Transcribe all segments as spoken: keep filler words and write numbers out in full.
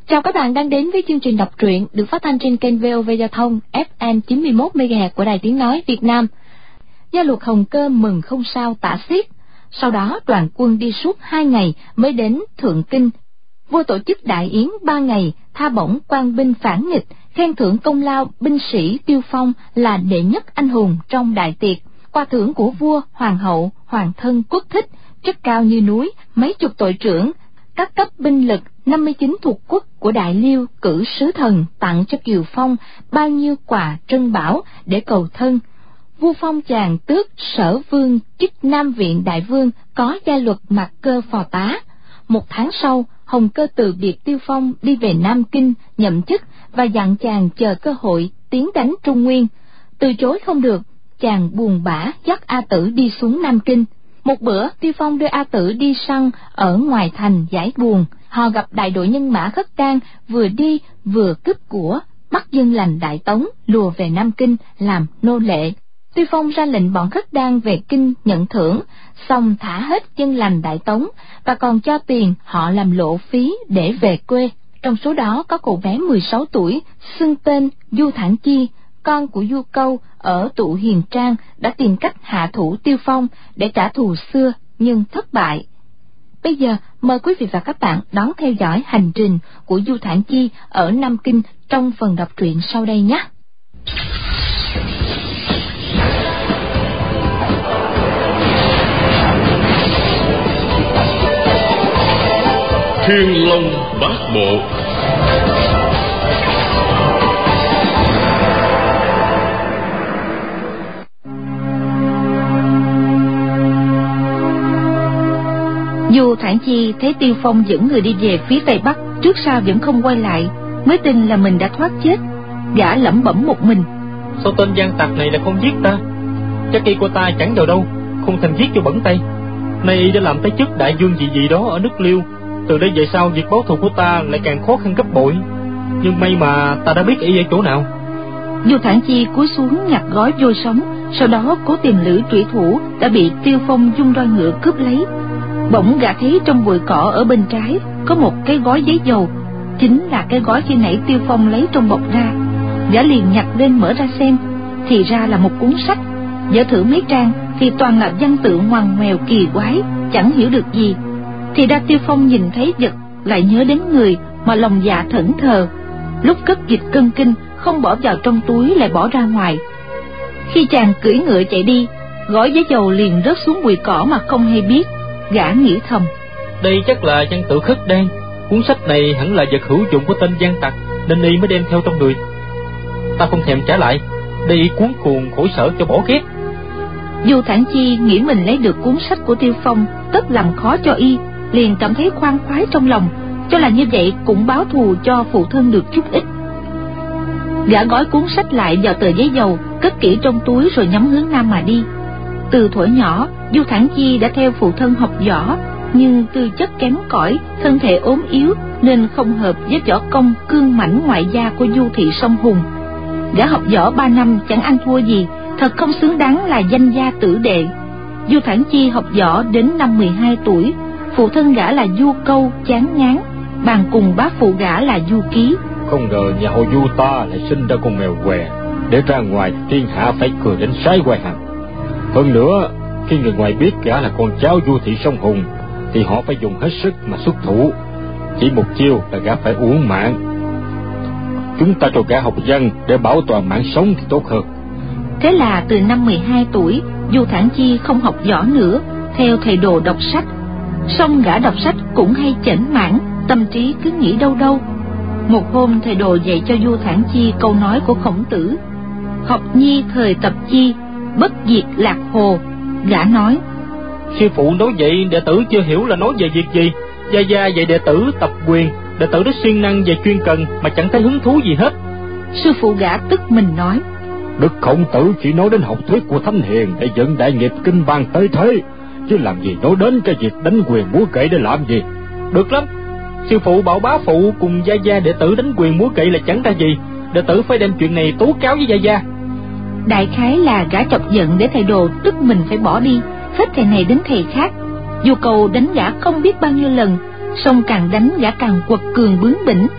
Chào các bạn đang đến với chương trình đọc truyện được phát thanh trên kênh vê o vê Giao thông ép em chín mươi mốt mê ga héc của Đài Tiếng Nói Việt Nam. Gia luật Hồng Cơ mừng không sao tả xiết. Sau đó đoàn quân đi suốt hai ngày mới đến Thượng Kinh. Vua tổ chức đại yến ba ngày, tha bổng quan binh phản nghịch, khen thưởng công lao binh sĩ Tiêu Phong là đệ nhất anh hùng trong đại tiệc. Qua thưởng của vua, hoàng hậu, hoàng thân quốc thích rất cao như núi, mấy chục tội trưởng, các cấp binh lực năm mươi chín thuộc quốc của Đại Liêu cử sứ thần tặng cho Kiều Phong bao nhiêu quà trân bảo để cầu thân. Vua phong chàng tước Sở Vương chức Nam Viện Đại Vương, có gia luật Mạc Cơ phò tá. Một tháng sau, Hồng Cơ từ biệt Tiêu Phong đi về Nam Kinh nhậm chức và dặn chàng chờ cơ hội tiến đánh Trung Nguyên. Từ chối không được, chàng buồn bã dắt A Tử đi xuống Nam Kinh. Một bữa, Tiêu Phong đưa A Tử đi săn ở ngoài thành giải buồn. Họ gặp đại đội nhân mã Khất Đan vừa đi vừa cướp của, bắt dân lành Đại Tống lùa về Nam Kinh làm nô lệ. Tiêu Phong ra lệnh bọn Khất Đan về kinh nhận thưởng, xong thả hết dân lành Đại Tống và còn cho tiền họ làm lộ phí để về quê. Trong số đó có cậu bé mười sáu tuổi xưng tên Du Thản Chi, con của Du Câu ở Tụ Hiền Trang, đã tìm cách hạ thủ Tiêu Phong để trả thù xưa nhưng thất bại. Bây giờ mời quý vị và các bạn đón theo dõi hành trình của Du Thản Chi ở Nam Kinh trong phần đọc truyện sau đây nhé. Thiên Long Bát Bộ. Du Thản Chi thấy Tiêu Phong dẫn người đi về phía Tây Bắc, trước sau vẫn không quay lại, mới tin là mình đã thoát chết. Gã lẩm bẩm một mình: sao tên gian tặc này lại không giết ta? Chắc y của ta chẳng vào đâu, không thành giết cho bẩn tay. Nay y đã làm tới chức đại vương gì gì đó ở nước Liêu, từ đây về sau việc báo thù của ta lại càng khó khăn gấp bội. Nhưng may mà ta đã biết y ở chỗ nào. Du Thản Chi cúi xuống nhặt gói vôi sống, sau đó cố tìm lưỡi trụy thủ đã bị Tiêu Phong dung roi ngựa cướp lấy. Bỗng gã thấy trong bụi cỏ ở bên trái có một cái gói giấy dầu, chính là cái gói khi nãy Tiêu Phong lấy trong bọc ra. Gã liền nhặt lên mở ra xem, thì ra là một cuốn sách. Dở thử mấy trang thì toàn là văn tự ngoằn ngoèo kỳ quái, chẳng hiểu được gì. Thì ra Tiêu Phong nhìn thấy vật lại nhớ đến người mà lòng dạ thẫn thờ. Lúc cất dịch cân kinh không bỏ vào trong túi lại bỏ ra ngoài. Khi chàng cưỡi ngựa chạy đi, gói giấy dầu liền rớt xuống bụi cỏ mà không hay biết. Gã nghĩ thầm: đây chắc là văn tự Khất Đan. Cuốn sách này hẳn là vật hữu dụng của tên gian tặc, nên y mới đem theo trong người. Ta không thèm trả lại, để y cuốn cuồng khổ sở cho bỏ ghét. Du Thản Chi nghĩ mình lấy được cuốn sách của Tiêu Phong tất làm khó cho y, liền cảm thấy khoan khoái trong lòng, cho là như vậy cũng báo thù cho phụ thân được chút ít. Gã gói cuốn sách lại vào tờ giấy dầu, cất kỹ trong túi rồi nhắm hướng nam mà đi. Từ thuở nhỏ, Du Thản Chi đã theo phụ thân học võ, nhưng tư chất kém cỏi, thân thể ốm yếu nên không hợp với võ công cương mãnh ngoại gia của Du Thị Song Hùng. Gã học võ ba năm chẳng ăn thua gì, thật không xứng đáng là danh gia tử đệ. Du Thản Chi học võ đến năm mười hai tuổi, phụ thân gã là Du Câu chán ngán, bàn cùng bá phụ gã là Du Ký. Không ngờ nhà họ Du ta lại sinh ra con mèo què, để ra ngoài thiên hạ phải cười đến sái quai hàm. Hơn nữa, khi người ngoài biết gã là con cháu Du Thị Song Hùng, thì họ phải dùng hết sức mà xuất thủ. Chỉ một chiêu là gã phải uổng mạng. Chúng ta cho gã học văn để bảo toàn mạng sống thì tốt hơn. Thế là từ năm mười hai tuổi, Du Thản Chi không học võ nữa, theo thầy đồ đọc sách. Song gã đọc sách cũng hay chểnh mãn, tâm trí cứ nghĩ đâu đâu. Một hôm thầy đồ dạy cho Du Thản Chi câu nói của Khổng Tử: học nhi thời tập chi, bất diệt lạc hồ. Gã nói: sư phụ nói vậy đệ tử chưa hiểu là nói về việc gì. Gia gia dạy đệ tử tập quyền, đệ tử rất siêng năng và chuyên cần mà chẳng thấy hứng thú gì hết. Sư phụ gã tức mình nói: Đức Khổng Tử chỉ nói đến học thuyết của Thánh Hiền để dẫn đại nghiệp kinh văn tới thế, chứ làm gì nói đến cái việc đánh quyền múa kỵ để làm gì. Được lắm, sư phụ bảo bá phụ cùng gia gia đệ tử đánh quyền múa kỵ là chẳng ra gì, đệ tử phải đem chuyện này tố cáo với gia gia. Đại khái là gã chọc giận để thầy đồ tức mình phải bỏ đi, hết thầy này đến thầy khác. Du Cầu đánh gã không biết bao nhiêu lần, song càng đánh gã càng quật cường bướng bỉnh.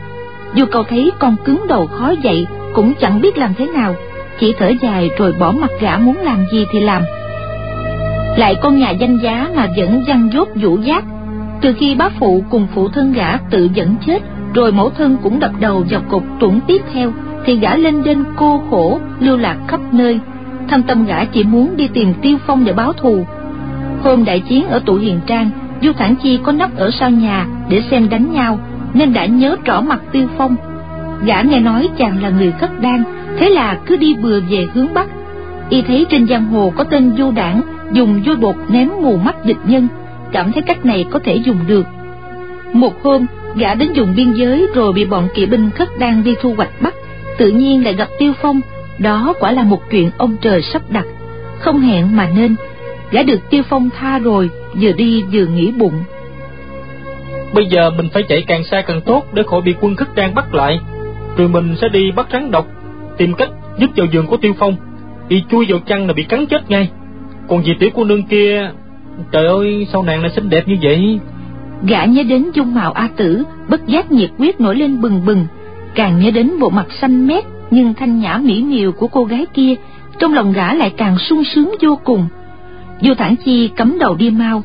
Du Câu thấy con cứng đầu khó dậy, cũng chẳng biết làm thế nào, chỉ thở dài rồi bỏ mặc gã muốn làm gì thì làm. Lại con nhà danh giá mà vẫn giăng dốt vũ giác. Từ khi bá phụ cùng phụ thân gã tự dẫn chết, rồi mẫu thân cũng đập đầu vào cột tuẫn tiếp theo, thì gã lênh đênh cô khổ lưu lạc khắp nơi. Thâm tâm gã chỉ muốn đi tìm Tiêu Phong để báo thù. Hôm đại chiến ở Tụ Hiền Trang, Du Thản Chi có nấp ở sau nhà để xem đánh nhau, nên đã nhớ rõ mặt Tiêu Phong. Gã nghe nói chàng là người Khất Đan, thế là cứ đi bừa về hướng Bắc. Y thấy trên giang hồ có tên Du Đảng dùng vôi bột ném mù mắt địch nhân, cảm thấy cách này có thể dùng được. Một hôm gã đến vùng biên giới rồi bị bọn kỵ binh Khất Đan đi thu hoạch bắt, tự nhiên lại gặp Tiêu Phong. Đó quả là một chuyện ông trời sắp đặt, không hẹn mà nên. Gã được Tiêu Phong tha rồi, vừa đi vừa nghĩ bụng: bây giờ mình phải chạy càng xa càng tốt để khỏi bị quân Khất Đan bắt lại. Rồi mình sẽ đi bắt rắn độc, tìm cách giúp vào giường của Tiêu Phong. Y chui vào chăn là bị cắn chết ngay. Còn vì tiểu cô nương kia, trời ơi, sao nàng lại xinh đẹp như vậy? Gã nhớ đến dung mạo A Tử, bất giác nhiệt huyết nổi lên bừng bừng. Càng nhớ đến bộ mặt xanh mét nhưng thanh nhã mỹ miều của cô gái kia, trong lòng gã lại càng sung sướng vô cùng. Du Thản Chi cắm đầu đi mau.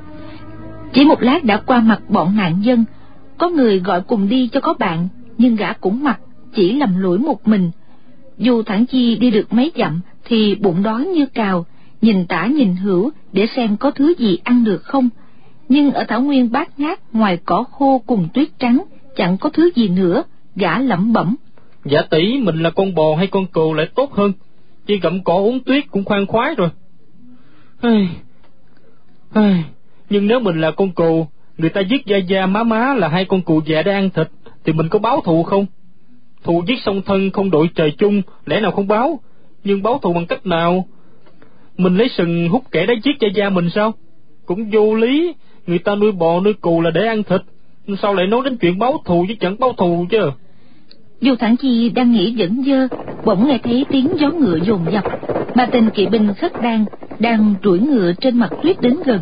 Chỉ một lát đã qua mặt bọn nạn dân. Có người gọi cùng đi cho có bạn, nhưng gã cũng mặc, chỉ lầm lũi một mình. Du Thản Chi đi được mấy dặm thì bụng đói như cào, nhìn tả nhìn hữu để xem có thứ gì ăn được không. Nhưng ở thảo nguyên bát ngát, ngoài cỏ khô cùng tuyết trắng, chẳng có thứ gì nữa. Gã lẩm bẩm: Giả tỷ mình là con bò hay con cừu lại tốt hơn, chỉ gặm cỏ uống tuyết cũng khoan khoái rồi. Ai... Ai... Nhưng nếu mình là con cừu, người ta giết gia gia má má là hai con cừu già để ăn thịt, thì mình có báo thù không? Thù giết song thân không đội trời chung, lẽ nào không báo? Nhưng báo thù bằng cách nào? Mình lấy sừng hút kẻ đã giết gia gia mình sao? Cũng vô lý. Người ta nuôi bò nuôi cừu là để ăn thịt, sao lại nói đến chuyện báo thù chứ chẳng báo thù chứ? Du Thản Chi đang nghĩ dẫn dơ, bỗng nghe thấy tiếng gió ngựa dồn dập. Ba tên kỵ binh Khất Đan đang đuổi ngựa trên mặt tuyết đến gần.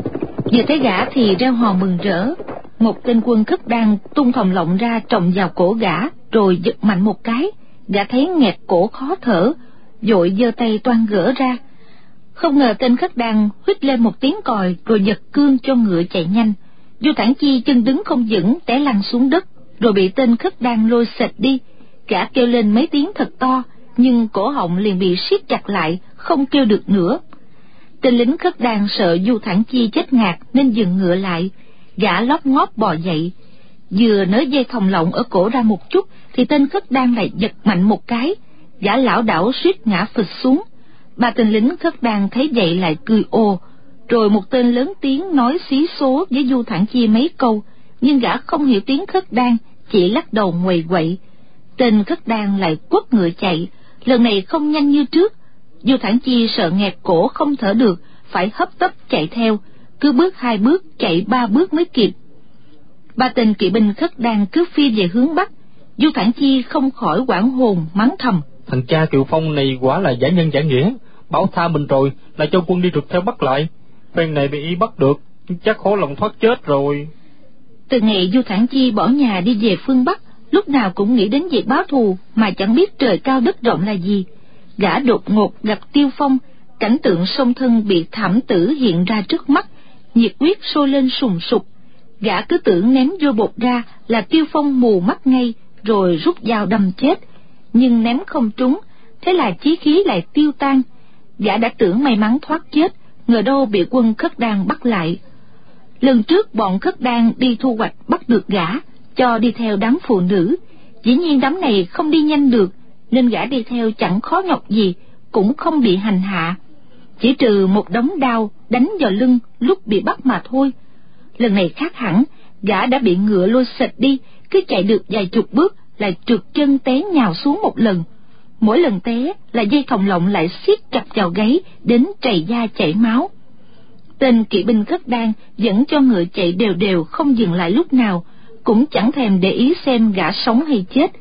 Vừa thấy gã thì reo hò mừng rỡ. Một tên quân Khất Đan tung thòng lọng ra trồng vào cổ gã, rồi giật mạnh một cái. Gã thấy nghẹt cổ khó thở, vội giơ tay toan gỡ ra. Không ngờ tên Khất Đan huýt lên một tiếng còi, rồi giật cương cho ngựa chạy nhanh. Du Thản Chi chân đứng không vững, té lăn xuống đất, rồi bị tên Khất Đan lôi xệt đi. Gã kêu lên mấy tiếng thật to, nhưng cổ họng liền bị siết chặt lại, không kêu được nữa. Tên lính Khất Đan sợ Du Thản Chi chết ngạt nên dừng ngựa lại. Gã lóp ngóp bò dậy, vừa nới dây thòng lọng ở cổ ra một chút thì tên Khất Đan lại giật mạnh một cái. Gã lảo đảo suýt ngã phịch xuống. Ba tên lính Khất Đan thấy vậy lại cười ồ. Rồi một tên lớn tiếng nói xí số với Du Thản Chi mấy câu, nhưng gã không hiểu tiếng Khất Đan, chỉ lắc đầu nguầy quậy. Tên Khất Đan lại quất ngựa chạy, lần này không nhanh như trước. Du Thản Chi sợ nghẹt cổ không thở được, phải hấp tấp chạy theo, cứ bước hai bước chạy ba bước mới kịp. Ba tên kỵ binh Khất Đan cứ phi về hướng Bắc. Du Thản Chi không khỏi hoảng hồn mắng thầm: Thằng cha Kiều Phong này quả là giả nhân giả nghĩa, bảo tha mình rồi là cho quân đi rượt theo bắt lại. Phen này bị y bắt được, chắc khó lòng thoát chết rồi. Từ ngày Du Thản Chi bỏ nhà đi về phương Bắc, lúc nào cũng nghĩ đến việc báo thù mà chẳng biết trời cao đất rộng là gì. Gã đột ngột gặp Tiêu Phong, cảnh tượng song thân bị thảm tử hiện ra trước mắt, nhiệt huyết sôi lên sùng sục. Gã cứ tưởng ném vô bột ra là Tiêu Phong mù mắt ngay, rồi rút dao đâm chết. Nhưng ném không trúng, thế là chí khí lại tiêu tan. Gã đã tưởng may mắn thoát chết, ngờ đâu bị quân Khất Đan bắt lại. Lần trước bọn Khất Đan đi thu hoạch bắt được gã, cho đi theo đám phụ nữ. Dĩ nhiên đám này không đi nhanh được, nên gã đi theo chẳng khó nhọc gì, cũng không bị hành hạ, chỉ trừ một đống đao đánh vào lưng lúc bị bắt mà thôi. Lần này khác hẳn, gã đã bị ngựa lôi xệt đi, cứ chạy được vài chục bước lại trượt chân té nhào xuống một lần. Mỗi lần té là dây thòng lọng lại siết chặt vào gáy đến trầy da chảy máu. Tên kỵ binh Khất Đan dẫn cho ngựa chạy đều đều không dừng lại lúc nào, cũng chẳng thèm để ý xem gã sống hay chết.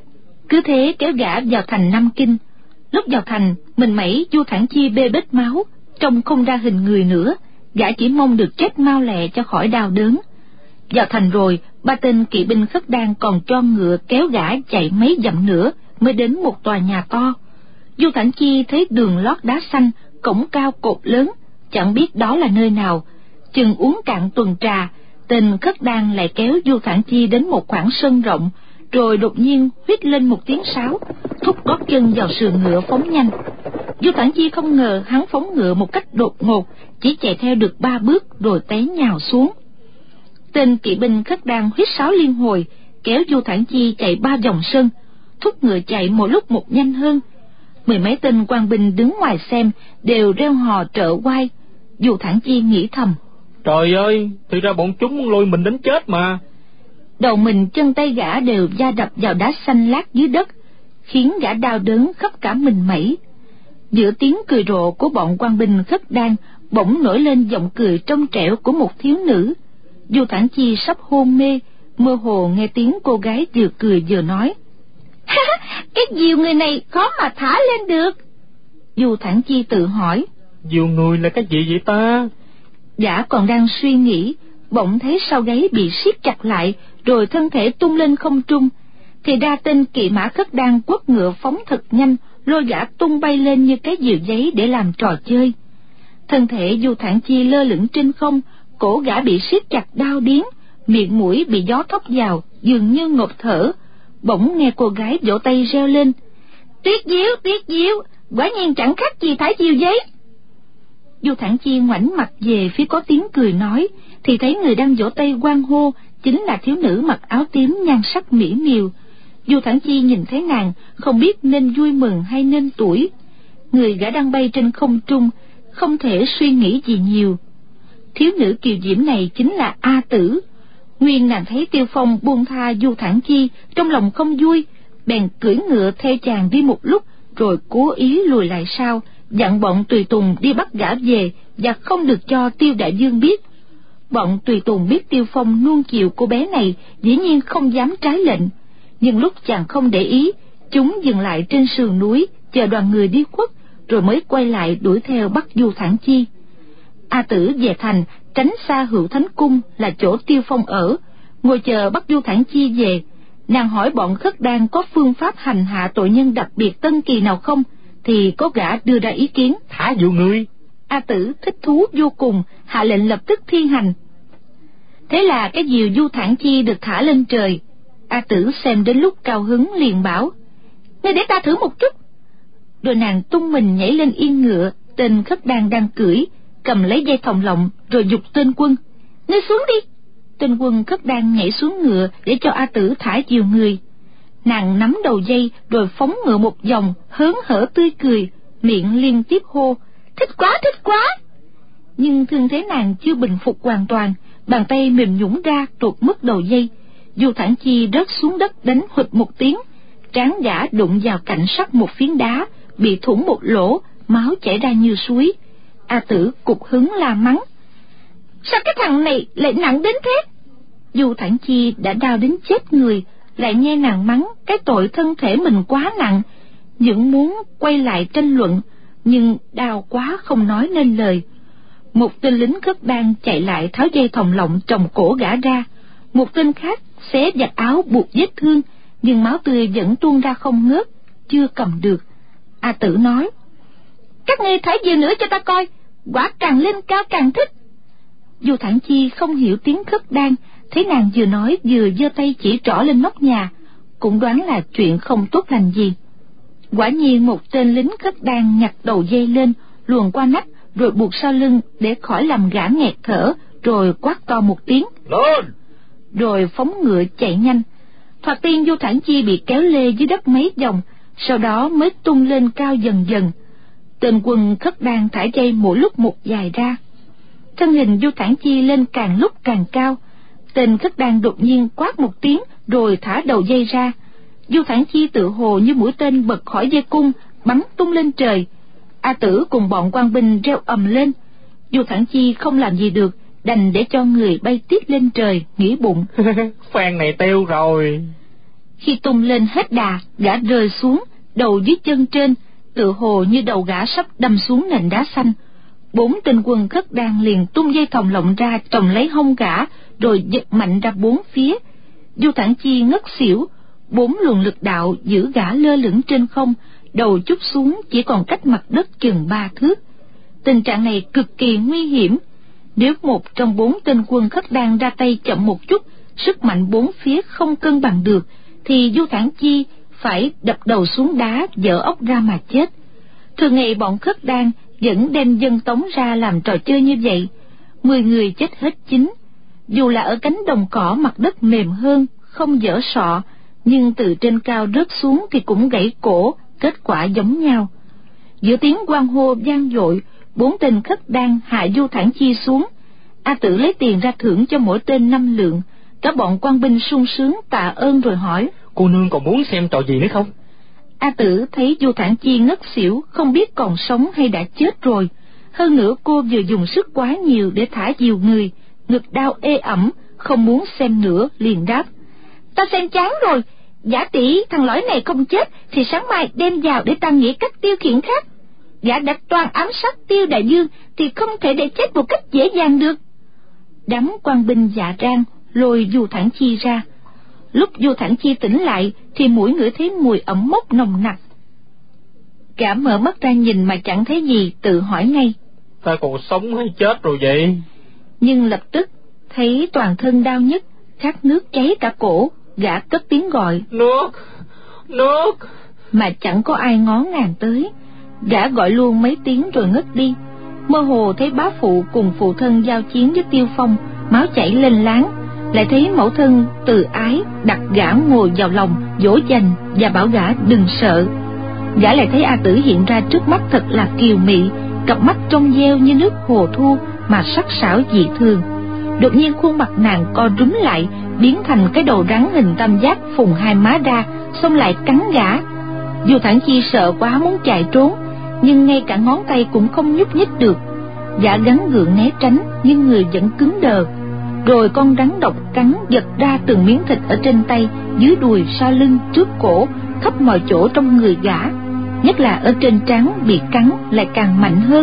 Cứ thế kéo gã vào thành Nam Kinh. Lúc vào thành, mình mẩy Du Thản Chi bê bết máu, trông không ra hình người nữa. Gã chỉ mong được chết mau lẹ cho khỏi đau đớn. Vào thành rồi, ba tên kỵ binh Khất Đan còn cho ngựa kéo gã chạy mấy dặm nữa mới đến một tòa nhà to. Du Thản Chi thấy đường lót đá xanh, cổng cao cột lớn, chẳng biết đó là nơi nào. Chừng uống cạn tuần trà, tên Khất Đan lại kéo Du Thản Chi đến một khoảng sân rộng, rồi đột nhiên huýt lên một tiếng sáo, thúc gót chân vào sườn ngựa phóng nhanh. Du Thản Chi không ngờ hắn phóng ngựa một cách đột ngột, chỉ chạy theo được ba bước rồi té nhào xuống. Tên kỵ binh Khất Đan huýt sáo liên hồi, kéo Du Thản Chi chạy ba vòng sân, thúc ngựa chạy một lúc một nhanh hơn. Mười mấy tên quan binh đứng ngoài xem đều reo hò trợ oai. Du Thản Chi nghĩ thầm: Trời ơi, thì ra bọn chúng muốn lôi mình đến chết mà. Đầu mình chân tay gã đều va đập vào đá xanh lát dưới đất, khiến gã đau đớn khắp cả mình mẩy. Giữa tiếng cười rộ của bọn quan binh Khất Đan, bỗng nổi lên giọng cười trong trẻo của một thiếu nữ. Du Thản Chi sắp hôn mê, mơ hồ nghe tiếng cô gái vừa cười vừa nói: Cái diều người này khó mà thả lên được. Du Thản Chi tự hỏi: Diều người là cái gì vậy ta? Gã còn đang suy nghĩ, bỗng thấy sau gáy bị siết chặt lại, rồi thân thể tung lên không trung. Thì ra tên kỵ mã Khất Đan quất ngựa phóng thật nhanh, lôi gã tung bay lên như cái diều giấy để làm trò chơi. Thân thể Du Thản Chi lơ lửng trên không, cổ gã bị siết chặt đau điếng, miệng mũi bị gió thốc vào, dường như ngộp thở. Bỗng nghe cô gái vỗ tay reo lên: Tuyết diệu, tuyết diệu, quả nhiên chẳng khác gì thải diều giấy. Du Thản Chi ngoảnh mặt về phía có tiếng cười nói, thì thấy người đang vỗ tay hoan hô chính là thiếu nữ mặc áo tím nhan sắc mỹ miều. Du Thản Chi nhìn thấy nàng, không biết nên vui mừng hay nên tủi. Người gã đang bay trên không trung, không thể suy nghĩ gì nhiều. Thiếu nữ kiều diễm này chính là A Tử. Nguyên nàng thấy Tiêu Phong buông tha Du Thản Chi, trong lòng không vui, bèn cưỡi ngựa theo chàng đi một lúc, rồi cố ý lùi lại sau, dặn bọn tùy tùng đi bắt gã về và không được cho Tiêu Đại Dương biết. Bọn tùy tùng biết Tiêu Phong nuông chiều cô bé này, dĩ nhiên không dám trái lệnh. Nhưng lúc chàng không để ý, chúng dừng lại trên sườn núi chờ đoàn người đi khuất, rồi mới quay lại đuổi theo bắt Du Thản Chi. A Tử về thành, tránh xa Hữu Thánh Cung là chỗ Tiêu Phong ở, ngồi chờ bắt Du Thản Chi về. Nàng hỏi bọn Khất Đan có phương pháp hành hạ tội nhân đặc biệt tân kỳ nào không, thì có gã đưa ra ý kiến: Thả diều người. A Tử thích thú vô cùng, hạ lệnh lập tức thi hành. Thế là cái diều Du Thản Chi được thả lên trời. A Tử xem đến lúc cao hứng liền bảo: Ngươi để ta thử một chút. Rồi nàng tung mình nhảy lên yên ngựa tên Khất Đan đang cưỡi, cầm lấy dây thòng lọng rồi giục tên quân: Ngươi xuống đi. Tên quân Khất Đan nhảy xuống ngựa để cho A Tử thả diều người. Nàng nắm đầu dây rồi phóng ngựa một vòng, hớn hở tươi cười, miệng liên tiếp hô: Thích quá, thích quá. Nhưng thương thế nàng chưa bình phục hoàn toàn, bàn tay mềm nhũn ra tuột mất đầu dây. Du Thản Chi rớt xuống đất đánh huỵch một tiếng, trán gã đụng vào cạnh sắt một phiến đá, bị thủng một lỗ, máu chảy ra như suối. A Tử cục hứng la mắng: Sao cái thằng này lại nặng đến thế? Du Thản Chi đã đau đến chết người, lại nghe nàng mắng cái tội thân thể mình quá nặng, những muốn quay lại tranh luận, nhưng đau quá không nói nên lời. Một tên lính Khất Đan chạy lại tháo dây thòng lọng trồng cổ gã ra, một tên khác xé vạt áo buộc vết thương, nhưng máu tươi vẫn tuôn ra không ngớt, chưa cầm được. A Tử nói: Các ngươi thả diều nữa cho ta coi, quả càng lên cao càng thích. Du Thản Chi không hiểu tiếng Khất Đan, thấy nàng vừa nói vừa giơ tay chỉ trỏ lên nóc nhà, cũng đoán là chuyện không tốt lành gì. Quả nhiên một tên lính Khất Đan nhặt đầu dây lên, luồn qua nách rồi buộc sau lưng để khỏi làm gã nghẹt thở, rồi quát to một tiếng: Lên! Rồi phóng ngựa chạy nhanh. Thoạt tiên Du Thản Chi bị kéo lê dưới đất mấy vòng, sau đó mới tung lên cao dần dần. Tên quân Khất Đan thả dây mỗi lúc một dài ra, thân hình Du Thản Chi lên càng lúc càng cao. Tên Khất Đan đột nhiên quát một tiếng rồi thả đầu dây ra. Du Thản Chi tự hồ như mũi tên bật khỏi dây cung, bắn tung lên trời. A Tử cùng bọn quan binh reo ầm lên. Du Thản Chi không làm gì được, đành để cho người bay tiếp lên trời, nghĩ bụng: Phan này teo rồi. Khi tung lên hết đà, gã rơi xuống, đầu dưới chân trên, tự hồ như đầu gã sắp đâm xuống nền đá xanh. Bốn tên quân Khất Đan liền tung dây thòng lọng ra trồng lấy hông gã, rồi giật mạnh ra bốn phía. Du Thản Chi ngất xỉu, bốn luồng lực đạo giữ gã lơ lửng trên không, đầu chúc xuống chỉ còn cách mặt đất chừng ba thước. Tình trạng này cực kỳ nguy hiểm. Nếu một trong bốn tên quân Khất Đan ra tay chậm một chút, sức mạnh bốn phía không cân bằng được, thì Du Thản Chi phải đập đầu xuống đá, vỡ ốc ra mà chết. Thường ngày bọn Khất Đan vẫn đem dân tống ra làm trò chơi như vậy, mười người chết hết chín. Dù là ở cánh đồng cỏ mặt đất mềm hơn, không dở sọ, nhưng từ trên cao rớt xuống thì cũng gãy cổ, kết quả giống nhau. Giữa tiếng hoan hô vang dội, bốn tên Khất Đan hạ Du Thản Chi xuống. A Tử lấy tiền ra thưởng cho mỗi tên năm lượng. Cả bọn quan binh sung sướng tạ ơn rồi hỏi: Cô nương còn muốn xem trò gì nữa không? A Tử thấy Du Thản Chi ngất xỉu, không biết còn sống hay đã chết rồi. Hơn nữa cô vừa dùng sức quá nhiều để thả dìu người, ngực đau ê ẩm, không muốn xem nữa, liền đáp: Ta xem chán rồi, giả tỷ thằng lõi này không chết thì sáng mai đem vào để ta nghĩ cách tiêu khiển khác. Gã đã toan ám sát Tiêu Đại Dương thì không thể để chết một cách dễ dàng được. Đám quan binh dạ rang lôi Du Thản Chi ra. Lúc Du Thản Chi tỉnh lại thì mũi ngửi thấy mùi ẩm mốc nồng nặc. Gã mở mắt ra nhìn mà chẳng thấy gì, tự hỏi ngay: Ta còn sống hay chết rồi vậy? Nhưng lập tức thấy toàn thân đau nhức, khát nước cháy cả cổ. Gã cất tiếng gọi: Nước, nước. Mà chẳng có ai ngó ngàng tới. Gã gọi luôn mấy tiếng rồi ngất đi. Mơ hồ thấy bá phụ cùng phụ thân giao chiến với Tiêu Phong, máu chảy lên láng. Lại thấy mẫu thân từ ái đặt gã ngồi vào lòng, dỗ dành và bảo gã đừng sợ. Gã lại thấy A Tử hiện ra trước mắt thật là kiều mị, cặp mắt trong veo như nước hồ thu mà sắc sảo dị thường. Đột nhiên khuôn mặt nàng co rúm lại, biến thành cái đầu rắn hình tam giác phùng hai má ra, xông lại cắn gã. Du Thản Chi sợ quá muốn chạy trốn, nhưng ngay cả ngón tay cũng không nhúc nhích được. Gã gắng gượng né tránh, nhưng người vẫn cứng đờ. Rồi con rắn độc cắn giật ra từng miếng thịt ở trên tay, dưới đùi, sau lưng, trước cổ, khắp mọi chỗ trong người gã. Nhất là ở trên trán bị cắn lại càng mạnh hơn.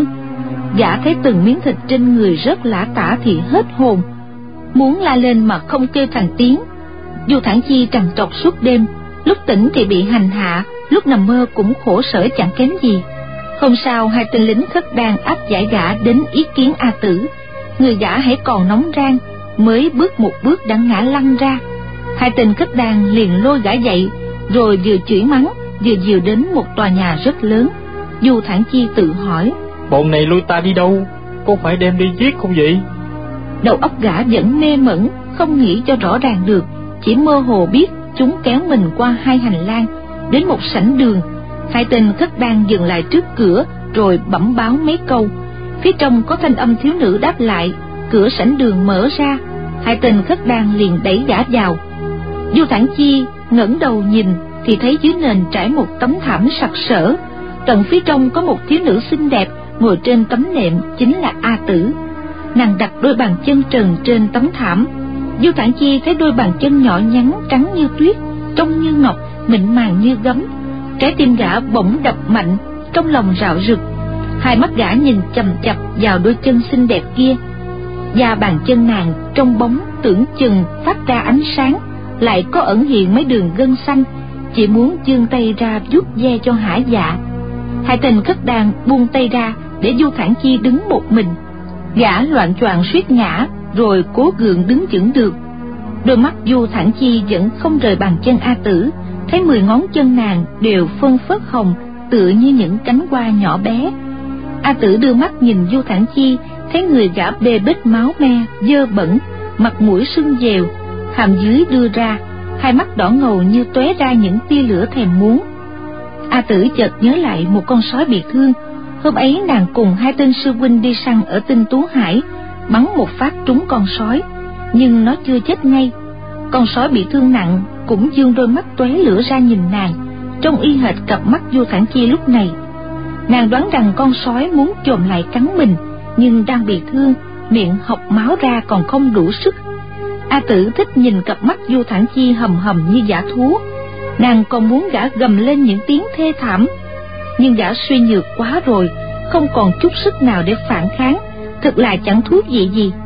Gã thấy từng miếng thịt trên người rớt lả tả thì hết hồn, muốn la lên mà không kêu thành tiếng. Du Thản Chi trằn trọc suốt đêm, lúc tỉnh thì bị hành hạ, lúc nằm mơ cũng khổ sở chẳng kém gì. Hôm sau hai tên lính Khất Đan áp giải gã đến ý kiến A Tử. Người gã hãy còn nóng rang, mới bước một bước đã ngã lăn ra. Hai tên Khất Đan liền lôi gã dậy, rồi vừa chửi mắng vừa dìu đến một tòa nhà rất lớn. Du Thản Chi tự hỏi: Bọn này lôi ta đi đâu? Có phải đem đi giết không vậy? Đầu óc gã vẫn mê mẩn, không nghĩ cho rõ ràng được, chỉ mơ hồ biết chúng kéo mình qua hai hành lang đến một sảnh đường. Hai tên Khất Đan dừng lại trước cửa rồi bẩm báo mấy câu. Phía trong có thanh âm thiếu nữ đáp lại. Cửa sảnh đường mở ra, hai tên Khất Đan liền đẩy gã vào. Du Thản Chi ngẩng đầu nhìn thì thấy dưới nền trải một tấm thảm sặc sỡ. Tận phía trong có một thiếu nữ xinh đẹp ngồi trên tấm nệm, chính là A Tử. Nàng đặt đôi bàn chân trần trên tấm thảm. Du Thản Chi thấy đôi bàn chân nhỏ nhắn trắng như tuyết, trông như ngọc, mịn màng như gấm. Trái tim gã bỗng đập mạnh, trong lòng rạo rực. Hai mắt gã nhìn chằm chằm vào đôi chân xinh đẹp kia. Da bàn chân nàng trong bóng tưởng chừng phát ra ánh sáng, lại có ẩn hiện mấy đường gân xanh. Chỉ muốn giương tay ra vuốt ve cho hả dạ. Hai tên Khất Đan buông tay ra để Du Thản Chi đứng một mình. Gã loạng choạng suýt ngã, rồi cố gượng đứng vững được. Đôi mắt Du Thản Chi vẫn không rời bàn chân A Tử. Thấy mười ngón chân nàng đều phân phớt hồng, tựa như những cánh hoa nhỏ bé. A Tử đưa mắt nhìn Du Thản Chi, thấy người gã bê bết máu me, dơ bẩn, mặt mũi sưng dèo, hàm dưới đưa ra, hai mắt đỏ ngầu như tóe ra những tia lửa thèm muốn. A Tử chợt nhớ lại một con sói bị thương. Hôm ấy nàng cùng hai tên sư huynh đi săn ở Tinh Tú Hải, bắn một phát trúng con sói, nhưng nó chưa chết ngay. Con sói bị thương nặng cũng dương đôi mắt tóe lửa ra nhìn nàng, trông y hệt cặp mắt Du Thản Chi lúc này. Nàng đoán rằng con sói muốn chồm lại cắn mình, nhưng đang bị thương, miệng hộc máu ra còn không đủ sức. A Tử thích nhìn cặp mắt Du Thản Chi hầm hầm như dã thú. Nàng còn muốn gã gầm lên những tiếng thê thảm, nhưng gã suy nhược quá rồi, không còn chút sức nào để phản kháng, thật là chẳng thú vị gì.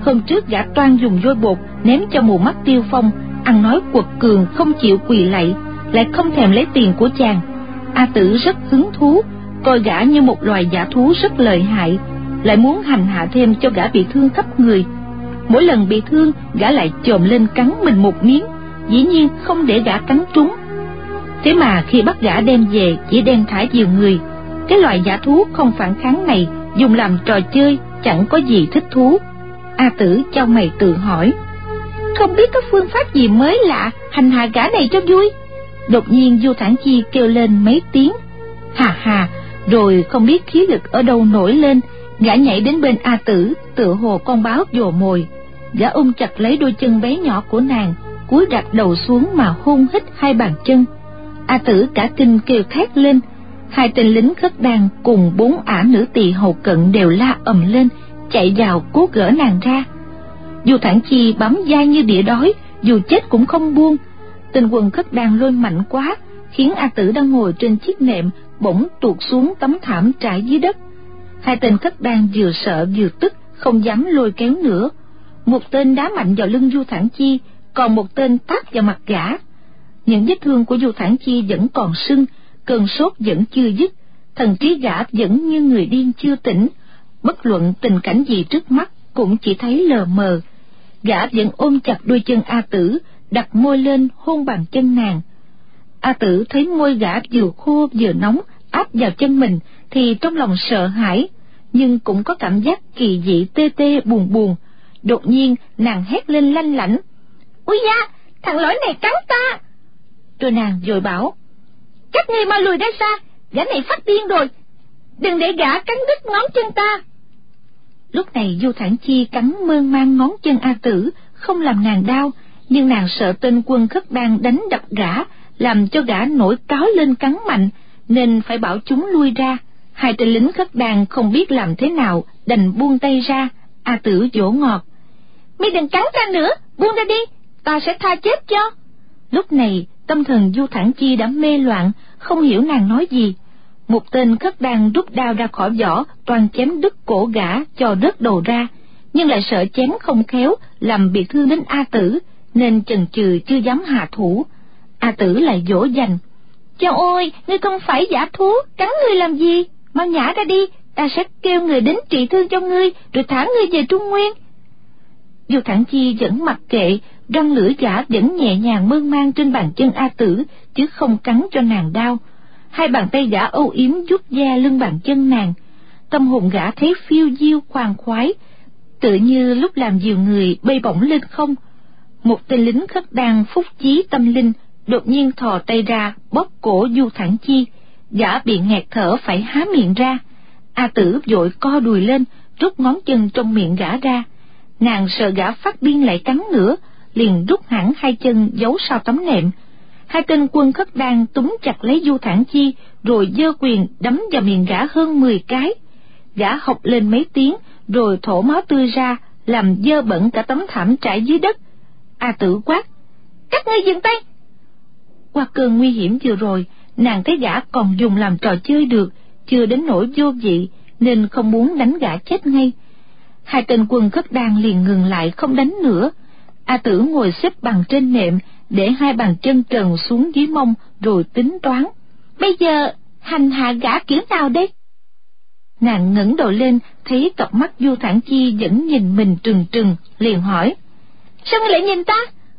Hôm trước gã toan dùng vôi bột ném cho mù mắt Tiêu Phong, ăn nói quật cường không chịu quỳ lạy, lại không thèm lấy tiền của chàng. A Tử rất hứng thú, coi gã như một loài dã thú rất lợi hại, lại muốn hành hạ thêm cho gã bị thương khắp người. Mỗi lần bị thương, gã lại chồm lên cắn mình một miếng, dĩ nhiên không để gã cắn trúng. Thế mà khi bắt gã đem về, chỉ đem thả nhiều người. Cái loài dã thú không phản kháng này dùng làm trò chơi chẳng có gì thích thú. A Tử chau mày tự hỏi, không biết có phương pháp gì mới lạ hành hạ gã này cho vui. Đột nhiên Du Thản Chi kêu lên mấy tiếng hà hà, rồi không biết khí lực ở đâu nổi lên, gã nhảy đến bên A Tử, tựa hồ con báo vồ mồi. Gã ôm chặt lấy đôi chân bé nhỏ của nàng, cúi đặt đầu xuống mà hôn hít hai bàn chân. A Tử cả kinh kêu thét lên. Hai tên lính khất đan cùng bốn ả nữ tỳ hầu cận đều la ầm lên, chạy vào cố gỡ nàng ra. Du Thản Chi bám dai như đỉa đói, dù chết cũng không buông. Tên quần khất đan lôi mạnh quá, khiến A Tử đang ngồi trên chiếc nệm bỗng tuột xuống tấm thảm trải dưới đất. Hai tên khất đan vừa sợ vừa tức, không dám lôi kéo nữa. Một tên đá mạnh vào lưng Du Thản Chi, còn một tên tát vào mặt gã. Những vết thương của Du Thản Chi vẫn còn sưng, cơn sốt vẫn chưa dứt, thần trí gã vẫn như người điên chưa tỉnh, bất luận tình cảnh gì trước mắt cũng chỉ thấy lờ mờ. Gã vẫn ôm chặt đôi chân A Tử, đặt môi lên hôn bàn chân nàng. A Tử thấy môi gã vừa khô vừa nóng áp vào chân mình thì trong lòng sợ hãi, nhưng cũng có cảm giác kỳ dị tê tê buồn buồn. Đột nhiên nàng hét lên lanh lảnh, ui da, thằng lõi này cắn ta. Rồi nàng vội bảo, các ngươi mau lùi ra xa, gã này phát điên rồi, đừng để gã cắn đứt ngón chân ta. Lúc này Du Thản Chi cắn mơn man ngón chân A Tử, không làm nàng đau, nhưng nàng sợ tên quân khất đan đánh đập gã, làm cho gã nổi cáo lên cắn mạnh, nên phải bảo chúng lui ra. Hai tên lính khất đan không biết làm thế nào, đành buông tay ra. A Tử dỗ ngọt, mi đừng cắn ta nữa, buông ra đi, ta sẽ tha chết cho. Lúc này tâm thần Du Thản Chi đã mê loạn, không hiểu nàng nói gì. Một tên khất đan rút đao ra khỏi vỏ, toàn chém đứt cổ gã cho rớt đầu ra, nhưng lại sợ chém không khéo làm bị thương đến A Tử, nên chần chừ chưa dám hạ thủ. A Tử lại dỗ dành, chao ôi, ngươi không phải dã thú, cắn ngươi làm gì, mau nhả ra đi, ta sẽ kêu người đến trị thương cho ngươi, rồi thả ngươi về Trung Nguyên. Du Thản Chi vẫn mặc kệ, răng lưỡi gã vẫn nhẹ nhàng mơn man trên bàn chân A Tử, chứ không cắn cho nàng đau. Hai bàn tay gã âu yếm vuốt da lưng bàn chân nàng, tâm hồn gã thấy phiêu diêu khoan khoái, tự như lúc làm dìu người bay bổng lên không. Một tên lính khất đan phúc chí tâm linh đột nhiên thò tay ra bóp cổ Du Thản Chi, gã bị nghẹt thở phải há miệng ra. A Tử vội co đùi lên, rút ngón chân trong miệng gã ra. Nàng sợ gã phát điên lại cắn nữa, liền rút hẳn hai chân giấu sau tấm nệm. Hai tên quân khất đan túm chặt lấy Du Thản Chi, rồi giơ quyền đấm vào miệng gã hơn mười cái. Gã hộc lên mấy tiếng, rồi thổ máu tươi ra, làm dơ bẩn cả tấm thảm trải dưới đất. A Tử quát, các ngươi dừng tay. Qua cơn nguy hiểm vừa rồi, nàng thấy gã còn dùng làm trò chơi được, chưa đến nỗi vô vị, nên không muốn đánh gã chết ngay. Hai tên quân khất đan liền ngừng lại không đánh nữa. A Tử ngồi xếp bằng trên nệm, để hai bàn chân trần xuống dưới mông, rồi tính toán, bây giờ hành hạ gã kiểu nào đây? Nàng ngẩng đầu lên, thấy cặp mắt Du Thản Chi vẫn nhìn mình trừng trừng, liền hỏi, sao ngươi lại nhìn ta?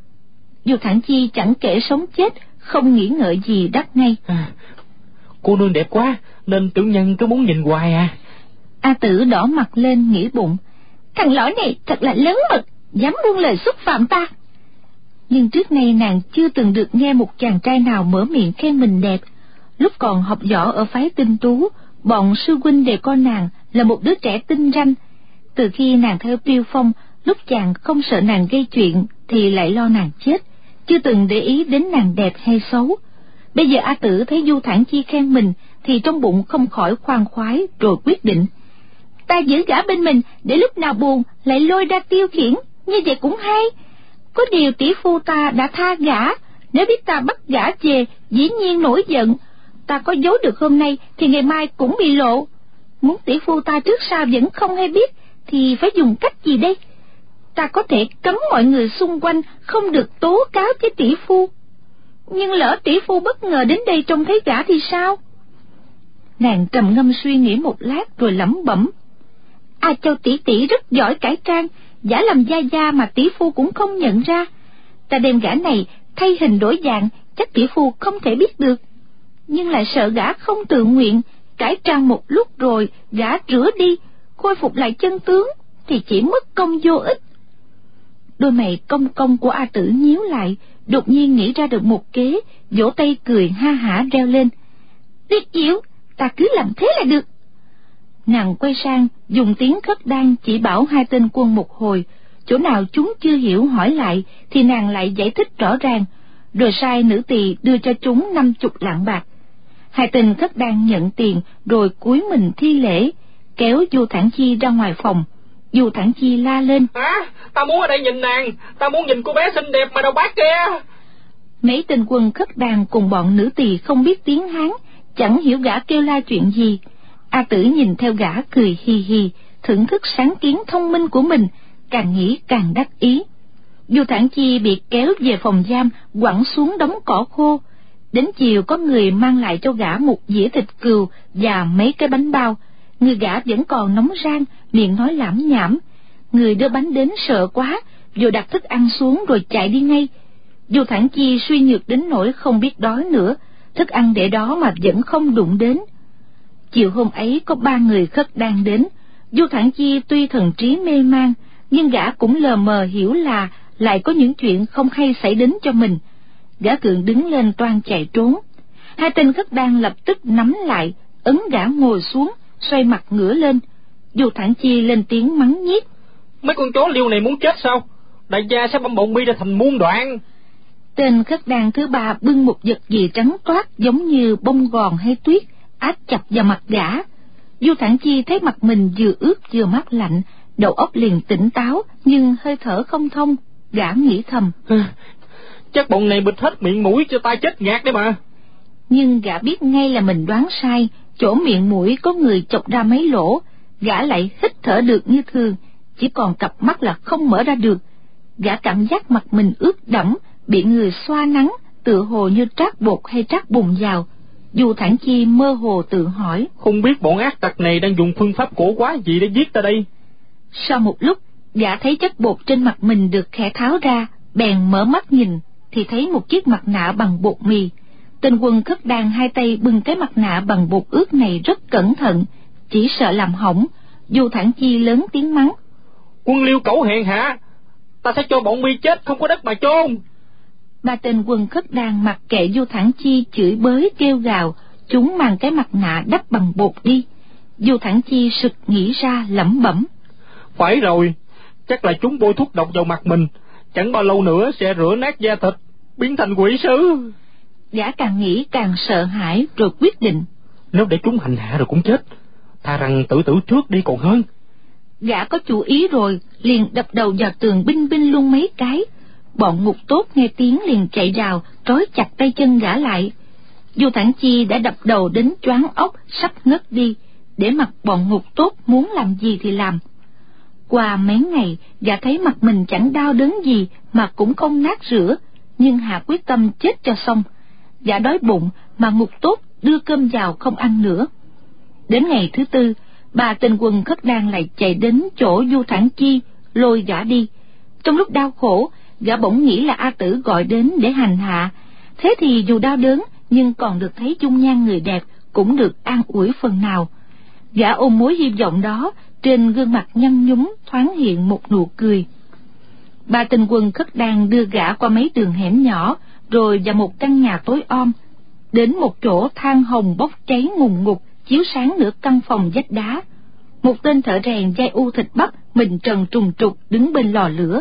Du Thản Chi chẳng kể sống chết, không nghĩ ngợi gì đáp ngay, à, cô nương đẹp quá, nên tiểu nhân cứ muốn nhìn hoài à. A Tử đỏ mặt lên nghĩ bụng, thằng lõi này thật là lớn mật, dám buông lời xúc phạm ta. Nhưng trước nay nàng chưa từng được nghe một chàng trai nào mở miệng khen mình đẹp. Lúc còn học võ ở phái Tinh Tú, bọn sư huynh đều coi nàng là một đứa trẻ tinh ranh. Từ khi nàng theo Tiêu Phong, lúc chàng không sợ nàng gây chuyện thì lại lo nàng chết, chưa từng để ý đến nàng đẹp hay xấu. Bây giờ A Tử thấy Du Thản Chi khen mình thì trong bụng không khỏi khoan khoái, rồi quyết định, ta giữ gã bên mình để lúc nào buồn lại lôi ra tiêu khiển, như vậy cũng hay. Có điều tỷ phu ta đã tha gã, nếu biết ta bắt gã về dĩ nhiên nổi giận, ta có giấu được hôm nay thì ngày mai cũng bị lộ. Muốn tỷ phu ta trước sau vẫn không hay biết thì phải dùng cách gì đây? ta có thể cấm mọi người xung quanh không được tố cáo với tỷ phu. Nhưng lỡ tỷ phu bất ngờ đến đây trông thấy gã thì sao? Nàng trầm ngâm suy nghĩ một lát rồi lẩm bẩm: A Châu tỷ tỷ rất giỏi cải trang, giả làm gia gia mà tỷ phu cũng không nhận ra. Ta đem gã này thay hình đổi dạng, chắc tỷ phu không thể biết được. Nhưng lại sợ gã không tự nguyện, cải trang một lúc rồi gã rửa đi, khôi phục lại chân tướng thì chỉ mất công vô ích. Đôi mày cong cong của A Tử nhíu lại, đột nhiên nghĩ ra được một kế, vỗ tay cười ha hả reo lên: Tuyết Diệu, ta cứ làm thế là được. Nàng quay sang dùng tiếng khất đan chỉ bảo hai tên quân một hồi, chỗ nào chúng chưa hiểu hỏi lại thì nàng lại giải thích rõ ràng, rồi sai nữ tỳ đưa cho chúng năm chục lạng bạc. Hai tên khất đan nhận tiền rồi cúi mình thi lễ, kéo Du Thản Chi ra ngoài phòng. Du Thản Chi la lên: À, ta muốn ở đây nhìn nàng, ta muốn nhìn cô bé xinh đẹp mà đầu bát kia. Mấy tên quân khất đan cùng bọn nữ tỳ không biết tiếng Hán, chẳng hiểu gã kêu la chuyện gì. A Tử nhìn theo gã cười hì hì, thưởng thức sáng kiến thông minh của mình, càng nghĩ càng đắc ý. Du Thản Chi bị kéo về phòng giam, quẳng xuống đống cỏ khô. Đến chiều có người mang lại cho gã một dĩa thịt cừu và mấy cái bánh bao. Người gã vẫn còn nóng rang, miệng nói lảm nhảm. Người đưa bánh đến sợ quá, rồi đặt thức ăn xuống rồi chạy đi ngay. Du Thản Chi suy nhược đến nỗi không biết đói nữa, thức ăn để đó mà vẫn không đụng đến. Chiều hôm ấy có ba người khất đan đến. Du Thản Chi tuy thần trí mê man, nhưng gã cũng lờ mờ hiểu là lại có những chuyện không hay xảy đến cho mình. Gã cường đứng lên toan chạy trốn. Hai tên khất đan lập tức nắm lại, ấn gã ngồi xuống, xoay mặt ngửa lên. Du Thản Chi lên tiếng mắng nhiếc: Mấy con chó liêu này muốn chết sao? Đại gia sẽ băm bụng mi ra thành muôn đoạn. Tên khất đan thứ ba bưng một vật gì trắng toát giống như bông gòn hay tuyết, áp chặt vào mặt gã. Du Thản Chi thấy mặt mình vừa ướt vừa mát lạnh, đầu óc liền tỉnh táo nhưng hơi thở không thông. Gã nghĩ thầm: Chắc bọn này bịt hết miệng mũi cho ta chết ngạt đấy mà. Nhưng gã biết ngay là mình đoán sai, chỗ miệng mũi có người chọc ra mấy lỗ. Gã lại hít thở được như thường, chỉ còn cặp mắt là không mở ra được. Gã cảm giác mặt mình ướt đẫm, bị người xoa nắng, tựa hồ như trát bột hay trát bùn vào. Du Thản Chi mơ hồ tự hỏi: Không biết bọn ác tặc này đang dùng phương pháp cổ quái gì để giết ta đây. Sau một lúc, gã thấy chất bột trên mặt mình được khẽ tháo ra, bèn mở mắt nhìn thì thấy một chiếc mặt nạ bằng bột mì. Tên quân khất đan hai tay bưng cái mặt nạ bằng bột ướt này rất cẩn thận, chỉ sợ làm hỏng. Du Thản Chi lớn tiếng mắng: Quân Liêu cẩu hèn hạ, ta sẽ cho bọn mi chết không có đất mà chôn. Ba tên quân khất đan mặc kệ Du Thản Chi chửi bới kêu gào, chúng mang cái mặt nạ đắp bằng bột đi. Du Thản Chi sực nghĩ ra lẩm bẩm: Phải rồi, chắc là chúng bôi thuốc độc vào mặt mình, chẳng bao lâu nữa sẽ rửa nát da thịt, biến thành quỷ sứ. Gã càng nghĩ càng sợ hãi rồi quyết định: Nếu để chúng hành hạ rồi cũng chết, thà rằng tự tử trước đi còn hơn. Gã có chủ ý rồi, liền đập đầu vào tường binh binh luôn mấy cái. Bọn ngục tốt nghe tiếng liền chạy rào, trói chặt tay chân gã lại. Du Thản Chi đã đập đầu đến choáng óc, sắp ngất đi, để mặc bọn ngục tốt muốn làm gì thì làm. Qua mấy ngày, gã thấy mặt mình chẳng đau đớn gì mà cũng không nát rửa, nhưng hạ quyết tâm chết cho xong. Gã đói bụng mà ngục tốt đưa cơm vào không ăn nữa. Đến ngày thứ tư, ba tên quân khất đan lại chạy đến chỗ Du Thản Chi, lôi gã đi. Trong lúc đau khổ, gã bỗng nghĩ là A Tử gọi đến để hành hạ. Thế thì dù đau đớn nhưng còn được thấy dung nhan người đẹp, cũng được an ủi phần nào. Gã ôm mối hy vọng đó, trên gương mặt nhăn nhúm thoáng hiện một nụ cười. Ba tên quân khất đan đưa gã qua mấy đường hẻm nhỏ, rồi vào một căn nhà tối om, đến một chỗ than hồng bốc cháy ngùn ngụt chiếu sáng nửa căn phòng vách đá. Một tên thợ rèn dai u thịt bắp, mình trần trùng trục đứng bên lò lửa,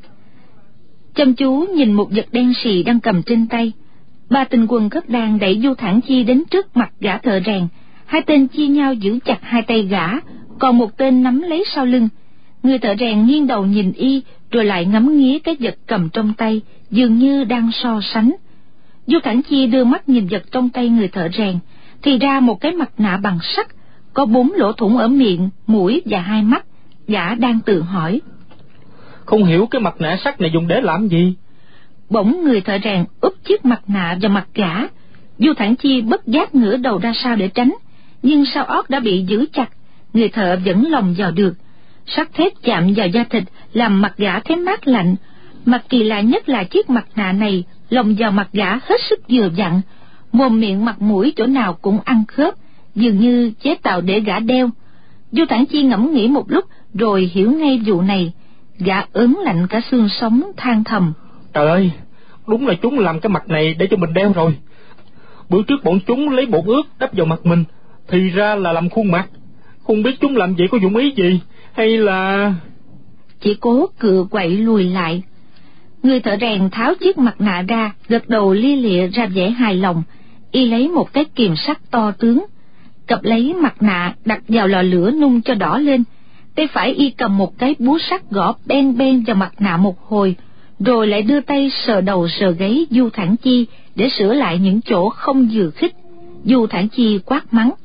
chăm chú nhìn một vật đen sì đang cầm trên tay. Ba tên quân khất đan đẩy Du Thản Chi đến trước mặt gã thợ rèn. Hai tên chia nhau giữ chặt hai tay gã, còn một tên nắm lấy sau lưng. Người thợ rèn nghiêng đầu nhìn y, rồi lại ngắm nghía cái vật cầm trong tay, dường như đang so sánh. Du Thản Chi đưa mắt nhìn vật trong tay người thợ rèn, thì ra một cái mặt nạ bằng sắt, có bốn lỗ thủng ở miệng, mũi và hai mắt. Gã đang tự hỏi: không hiểu cái mặt nạ sắt này dùng để làm gì. Bỗng người thợ rèn úp chiếc mặt nạ vào mặt gã. Du Thản Chi bất giác ngửa đầu ra sau để tránh, nhưng sau ót đã bị giữ chặt, người thợ vẫn lồng vào được. Sắt thép chạm vào da thịt làm mặt gã thấy mát lạnh. Mặt kỳ lạ nhất là chiếc mặt nạ này lồng vào mặt gã hết sức vừa vặn, mồm miệng mặt mũi chỗ nào cũng ăn khớp, dường như chế tạo để gã đeo. Du Thản Chi ngẫm nghĩ một lúc rồi hiểu ngay vụ này. Gã ớn lạnh cả xương sống, than thầm: Trời ơi, đúng là chúng làm cái mặt này để cho mình đeo rồi. Bữa trước bọn chúng lấy bột ướt đắp vào mặt mình, thì ra là làm khuôn mặt. Không biết chúng làm vậy có dụng ý gì, hay là... Chỉ cố cựa quậy lùi lại. Người thợ rèn tháo chiếc mặt nạ ra, gật đầu lia lịa ra vẻ hài lòng. Y lấy một cái kìm sắt to tướng, cặp lấy mặt nạ đặt vào lò lửa nung cho đỏ lên. Tay phải y cầm một cái búa sắt gõ ben ben vào mặt nạ một hồi, rồi lại đưa tay sờ đầu sờ gáy Du Thản Chi để sửa lại những chỗ không vừa khít. Du Thản Chi quát mắng: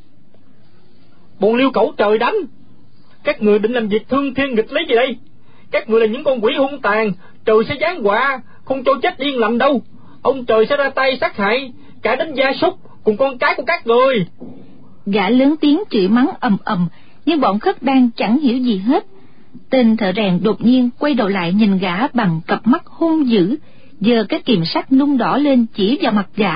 Bọn liêu cẩu trời đánh! Các người định làm việc thương thiên nghịch lý gì đây? Các người là những con quỷ hung tàn, trời sẽ giáng họa, không cho chết yên lành đâu. Ông trời sẽ ra tay sát hại cả đến gia súc cùng con cái của các người. Gã lớn tiếng chửi mắng ầm ầm, nhưng bọn Khất Đan chẳng hiểu gì hết. Tên thợ rèn đột nhiên quay đầu lại nhìn gã bằng cặp mắt hung dữ, giơ cái kìm sắt nung đỏ lên chỉ vào mặt gã.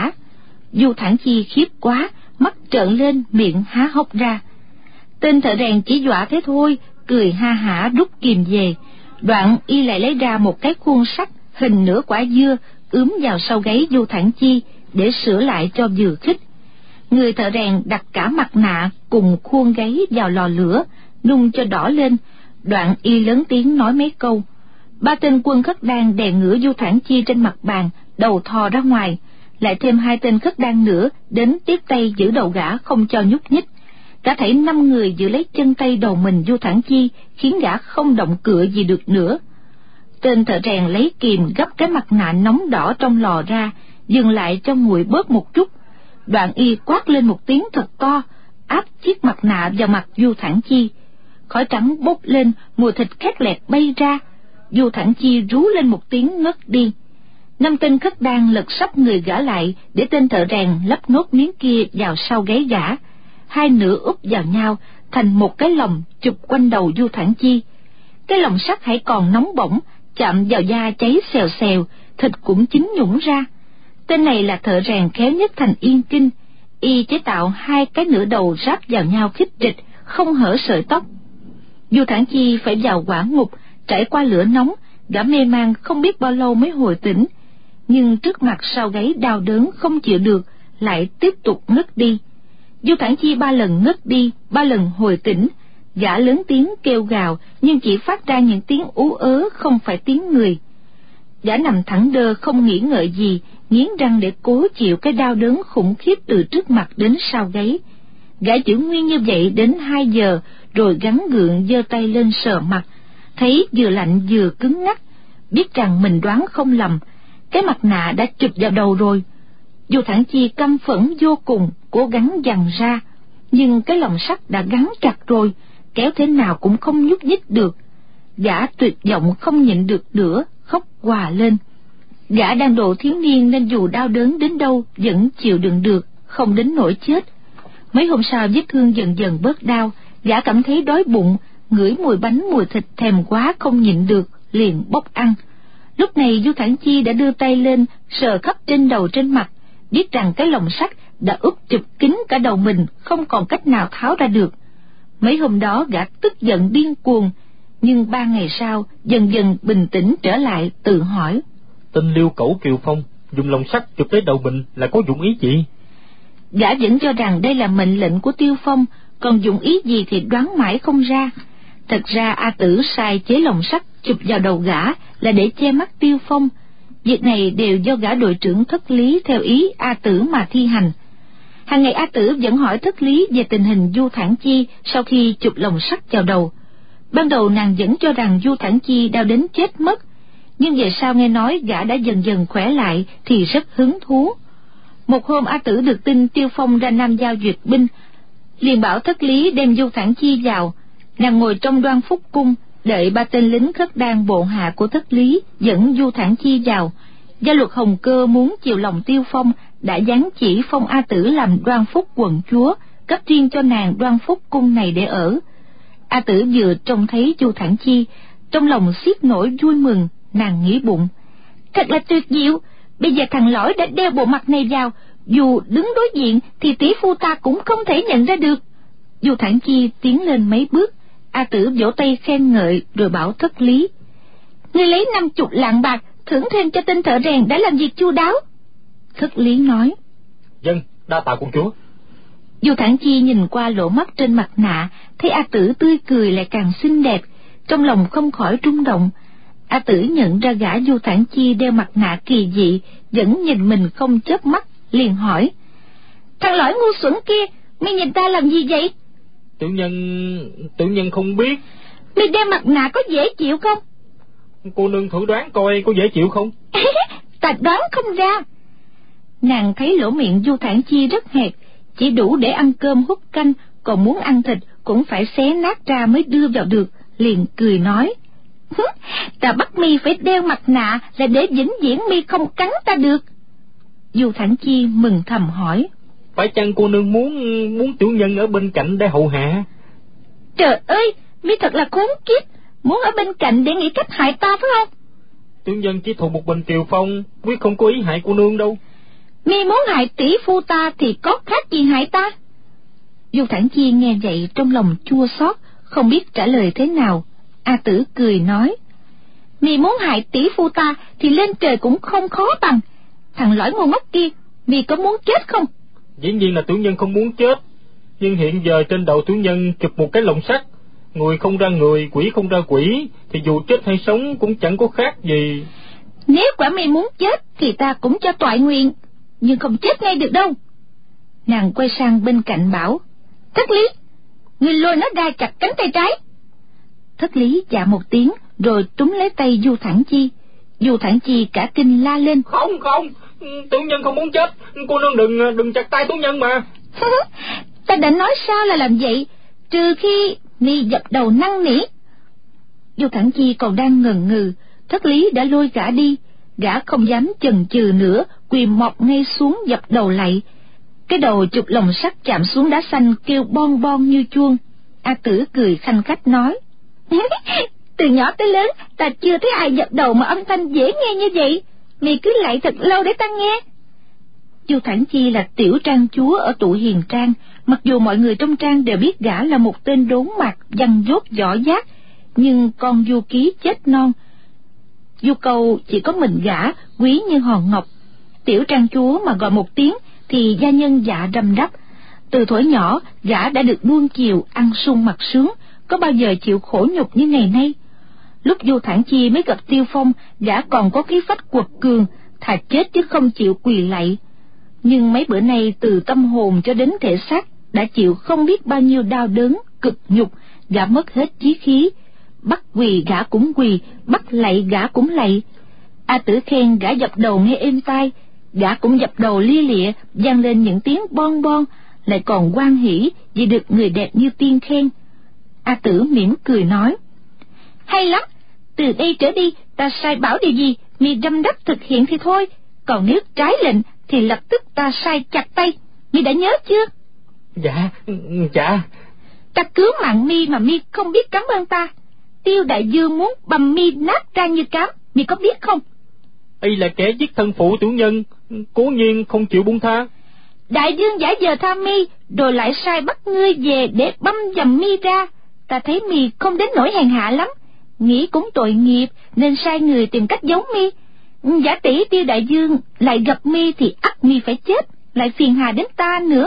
Du Thản Chi khiếp quá, mắt trợn lên, miệng há hốc ra. Tên thợ rèn chỉ dọa thế thôi, cười ha hả rút kìm về. Đoạn y lại lấy ra một cái khuôn sắt hình nửa quả dưa ướm vào sau gáy Du Thản Chi để sửa lại cho vừa khít. Người thợ rèn đặt cả mặt nạ cùng khuôn gáy vào lò lửa nung cho đỏ lên. Đoạn y lớn tiếng nói mấy câu. Ba tên quân Khất Đan đè ngửa Du Thản Chi trên mặt bàn, đầu thò ra ngoài. Lại thêm hai tên Khất Đan nữa đến tiếp tay giữ đầu gã không cho nhúc nhích. Cả thảy năm người giữ lấy chân tay đầu mình Du Thản Chi, khiến gã không động cựa gì được nữa. Tên thợ rèn lấy kìm gấp cái mặt nạ nóng đỏ trong lò ra, dừng lại cho nguội bớt một chút. Đoạn y quát lên một tiếng thật to, áp chiếc mặt nạ vào mặt Du Thản Chi. Khói trắng bốc lên, mùi thịt khét lẹt bay ra. Du Thản Chi rú lên một tiếng ngất đi. Năm tên Khất Đan lật sắp người gã lại để tên thợ rèn lắp nốt miếng kia vào sau gáy gã. Hai nửa úp vào nhau thành một cái lồng chụp quanh đầu Du Thản Chi. Cái lồng sắt hãy còn nóng bỏng, chạm vào da cháy xèo xèo, thịt cũng chín nhũng ra. Tên này là thợ rèn khéo nhất thành Yên Kinh. Y chế tạo hai cái nửa đầu ráp vào nhau khít rịch, không hở sợi tóc. Du Thản Chi phải vào quả ngục, trải qua lửa nóng, gã mê man không biết bao lâu mới hồi tỉnh. Nhưng trước mặt sau gáy đau đớn không chịu được, lại tiếp tục ngất đi. Du Thản Chi ba lần ngất đi, ba lần hồi tỉnh. Gã lớn tiếng kêu gào, nhưng chỉ phát ra những tiếng ú ớ, không phải tiếng người. Gã nằm thẳng đơ không nghĩ ngợi gì, nghiến răng để cố chịu cái đau đớn khủng khiếp từ trước mặt đến sau gáy. Gã giữ nguyên như vậy đến hai giờ, rồi gắng gượng giơ tay lên sờ mặt, thấy vừa lạnh vừa cứng ngắc, biết rằng mình đoán không lầm, cái mặt nạ đã chụp vào đầu rồi. Du Thản Chi căm phẫn vô cùng, cố gắng giằng ra, nhưng cái lồng sắt đã gắn chặt rồi, kéo thế nào cũng không nhúc nhích được. Gã tuyệt vọng không nhịn được nữa, khóc òa lên. Gã đang độ thiếu niên nên dù đau đớn đến đâu vẫn chịu đựng được, không đến nỗi chết. Mấy hôm sau vết thương dần dần bớt đau, gã cảm thấy đói bụng, ngửi mùi bánh mùi thịt thèm quá không nhịn được, liền bốc ăn. Lúc này Du Thản Chi đã đưa tay lên sờ khắp trên đầu trên mặt, biết rằng cái lồng sắt đã úp chụp kín cả đầu mình, không còn cách nào tháo ra được. Mấy hôm đó gã tức giận điên cuồng, nhưng ba ngày sau dần dần bình tĩnh trở lại, tự hỏi: Tên liêu cẩu Kiều Phong dùng lồng sắt chụp lấy đầu mình là có dụng ý gì? Gã vẫn cho rằng đây là mệnh lệnh của Tiêu Phong, còn dụng ý gì thì đoán mãi không ra. Thật ra A Tử sai chế lồng sắt chụp vào đầu gã là để che mắt Tiêu Phong. Việc này đều do gã đội trưởng Thất Lý theo ý A Tử mà thi hành. Hàng ngày A Tử vẫn hỏi Thất Lý về tình hình Du Thản Chi sau khi chụp lồng sắt vào đầu. Ban đầu nàng vẫn cho rằng Du Thản Chi đau đến chết mất, nhưng về sau nghe nói gã đã dần dần khỏe lại thì rất hứng thú. Một hôm A Tử được tin Tiêu Phong ra Nam giao duyệt binh, liền bảo Thất Lý đem Du Thản Chi vào. Nàng ngồi trong Đoan Phúc cung, Đợi ba tên lính khất đan bộ hạ của Thất Lý dẫn Du Thản Chi vào, Gia Luật Hồng Cơ muốn chiều lòng Tiêu Phong, đã giáng chỉ phong A Tử làm Đoan Phúc quận chúa, cấp riêng cho nàng Đoan Phúc cung này để ở. A Tử vừa trông thấy Du Thản Chi, trong lòng xiết nổi vui mừng, nàng nghĩ bụng: thật là tuyệt diệu, bây giờ thằng lõi đã đeo bộ mặt này vào, dù đứng đối diện thì tỷ phu ta cũng không thể nhận ra được. Du Thản Chi tiến lên mấy bước, A Tử vỗ tay khen ngợi rồi bảo Thất Lý: ngươi lấy năm chục lạng bạc thưởng thêm cho tên thợ rèn đã làm việc chu đáo. Thất Lý nói: Dân, đa tạ công chúa. Du Thản Chi nhìn qua lỗ mắt trên mặt nạ, thấy A Tử tươi cười lại càng xinh đẹp, trong lòng không khỏi rung động. A Tử nhận ra gã Du Thản Chi đeo mặt nạ kỳ dị, vẫn nhìn mình không chớp mắt, liền hỏi: thằng lõi ngu xuẩn kia, mi nhìn ta làm gì vậy? Tiểu nhân... tiểu nhân không biết. Mi đeo mặt nạ có dễ chịu không? Cô nương thử đoán coi có dễ chịu không? Ta đoán không ra. Nàng thấy lỗ miệng Du Thản Chi rất hẹp, chỉ đủ để ăn cơm hút canh, còn muốn ăn thịt cũng phải xé nát ra mới đưa vào được, liền cười nói: ta bắt mi phải đeo mặt nạ là để vĩnh viễn mi không cắn ta được. Du Thản Chi mừng thầm hỏi: phải chăng cô nương muốn muốn tiểu nhân ở bên cạnh để hầu hạ? Trời ơi, mi thật là khốn kiếp, muốn ở bên cạnh để nghĩ cách hại ta phải không? Tiểu nhân chỉ thù một mình Tiều Phong, quyết không có ý hại cô nương đâu. Mi muốn hại tỷ phu ta thì có khác gì hại ta? Du Thản Chi nghe vậy trong lòng chua xót, không biết trả lời thế nào. A Tử cười nói: mi muốn hại tỷ phu ta thì lên trời cũng không khó bằng. Thằng lõi ngu ngốc kia, mi có muốn chết không? Dĩ nhiên là tiểu nhân không muốn chết, nhưng hiện giờ trên đầu tiểu nhân chụp một cái lồng sắt, người không ra người, quỷ không ra quỷ, thì dù chết hay sống cũng chẳng có khác gì. Nếu quả mi muốn chết thì ta cũng cho toại nguyện, nhưng không chết ngay được đâu. Nàng quay sang bên cạnh bảo: Thất Lý, ngươi lôi nó ra chặt cánh tay trái. Thất Lý dạ một tiếng rồi túm lấy tay Du Thản Chi. Du Thản Chi cả kinh la lên: Không không, tiểu nhân không muốn chết, cô nương đừng đừng chặt tay tiểu nhân mà. Ta đã nói sao là làm vậy, trừ khi mi dập đầu năn nỉ. Du Thản Chi còn đang ngần ngừ, Thất Lý đã lôi gã đi. Gã không dám chần chừ nữa, quỳ mọp ngay xuống dập đầu lạy. Cái đầu chụp lồng sắt chạm xuống đá xanh kêu bon bon như chuông. A Tử cười khanh khách nói: từ nhỏ tới lớn ta chưa thấy ai dập đầu mà âm thanh dễ nghe như vậy, mày cứ lạy thật lâu để ta nghe. Du Thản Chi là tiểu trang chúa ở tụ Hiền Trang, mặc dù mọi người trong trang đều biết gã là một tên đốn mặt văn dốt võ giác, nhưng con Du Ký chết non, Du Câu chỉ có mình gã quý như hòn ngọc. Tiểu trang chúa mà gọi một tiếng thì gia nhân dạ răm rắp. Từ thuở nhỏ gã đã được nuông chiều, ăn sung mặc sướng, có bao giờ chịu khổ nhục như ngày nay. Lúc Du Thản Chi mới gặp Tiêu Phong, gã còn có khí phách quật cường, thà chết chứ không chịu quỳ lạy. Nhưng mấy bữa nay từ tâm hồn cho đến thể xác đã chịu không biết bao nhiêu đau đớn, cực nhục, gã mất hết chí khí. Bắt quỳ gã cũng quỳ, bắt lạy gã cũng lạy. A Tử khen gã dập đầu nghe êm tai, gã cũng dập đầu lia lịa, vang lên những tiếng bon bon, lại còn hoan hỉ vì được người đẹp như tiên khen. A Tử mỉm cười nói: hay lắm, từ đây trở đi ta sai bảo điều gì mi răm rắp thực hiện thì thôi, còn nếu trái lệnh thì lập tức ta sai chặt tay, mi đã nhớ chưa? Dạ, dạ. Ta cứu mạng mi mà mi không biết cảm ơn ta. Tiêu đại vương muốn bầm mi nát ra như cám, mi có biết không? Y là kẻ giết thân phụ tiểu nhân, cố nhiên không chịu buông tha. Đại vương giả giờ tha mi, rồi lại sai bắt ngươi về để băm dầm mi ra. Ta thấy mi không đến nỗi hèn hạ lắm, nghĩ cũng tội nghiệp nên sai người tìm cách giấu mi. Giả tỷ Tiêu đại vương lại gặp mi thì ắt mi phải chết, lại phiền hà đến ta nữa.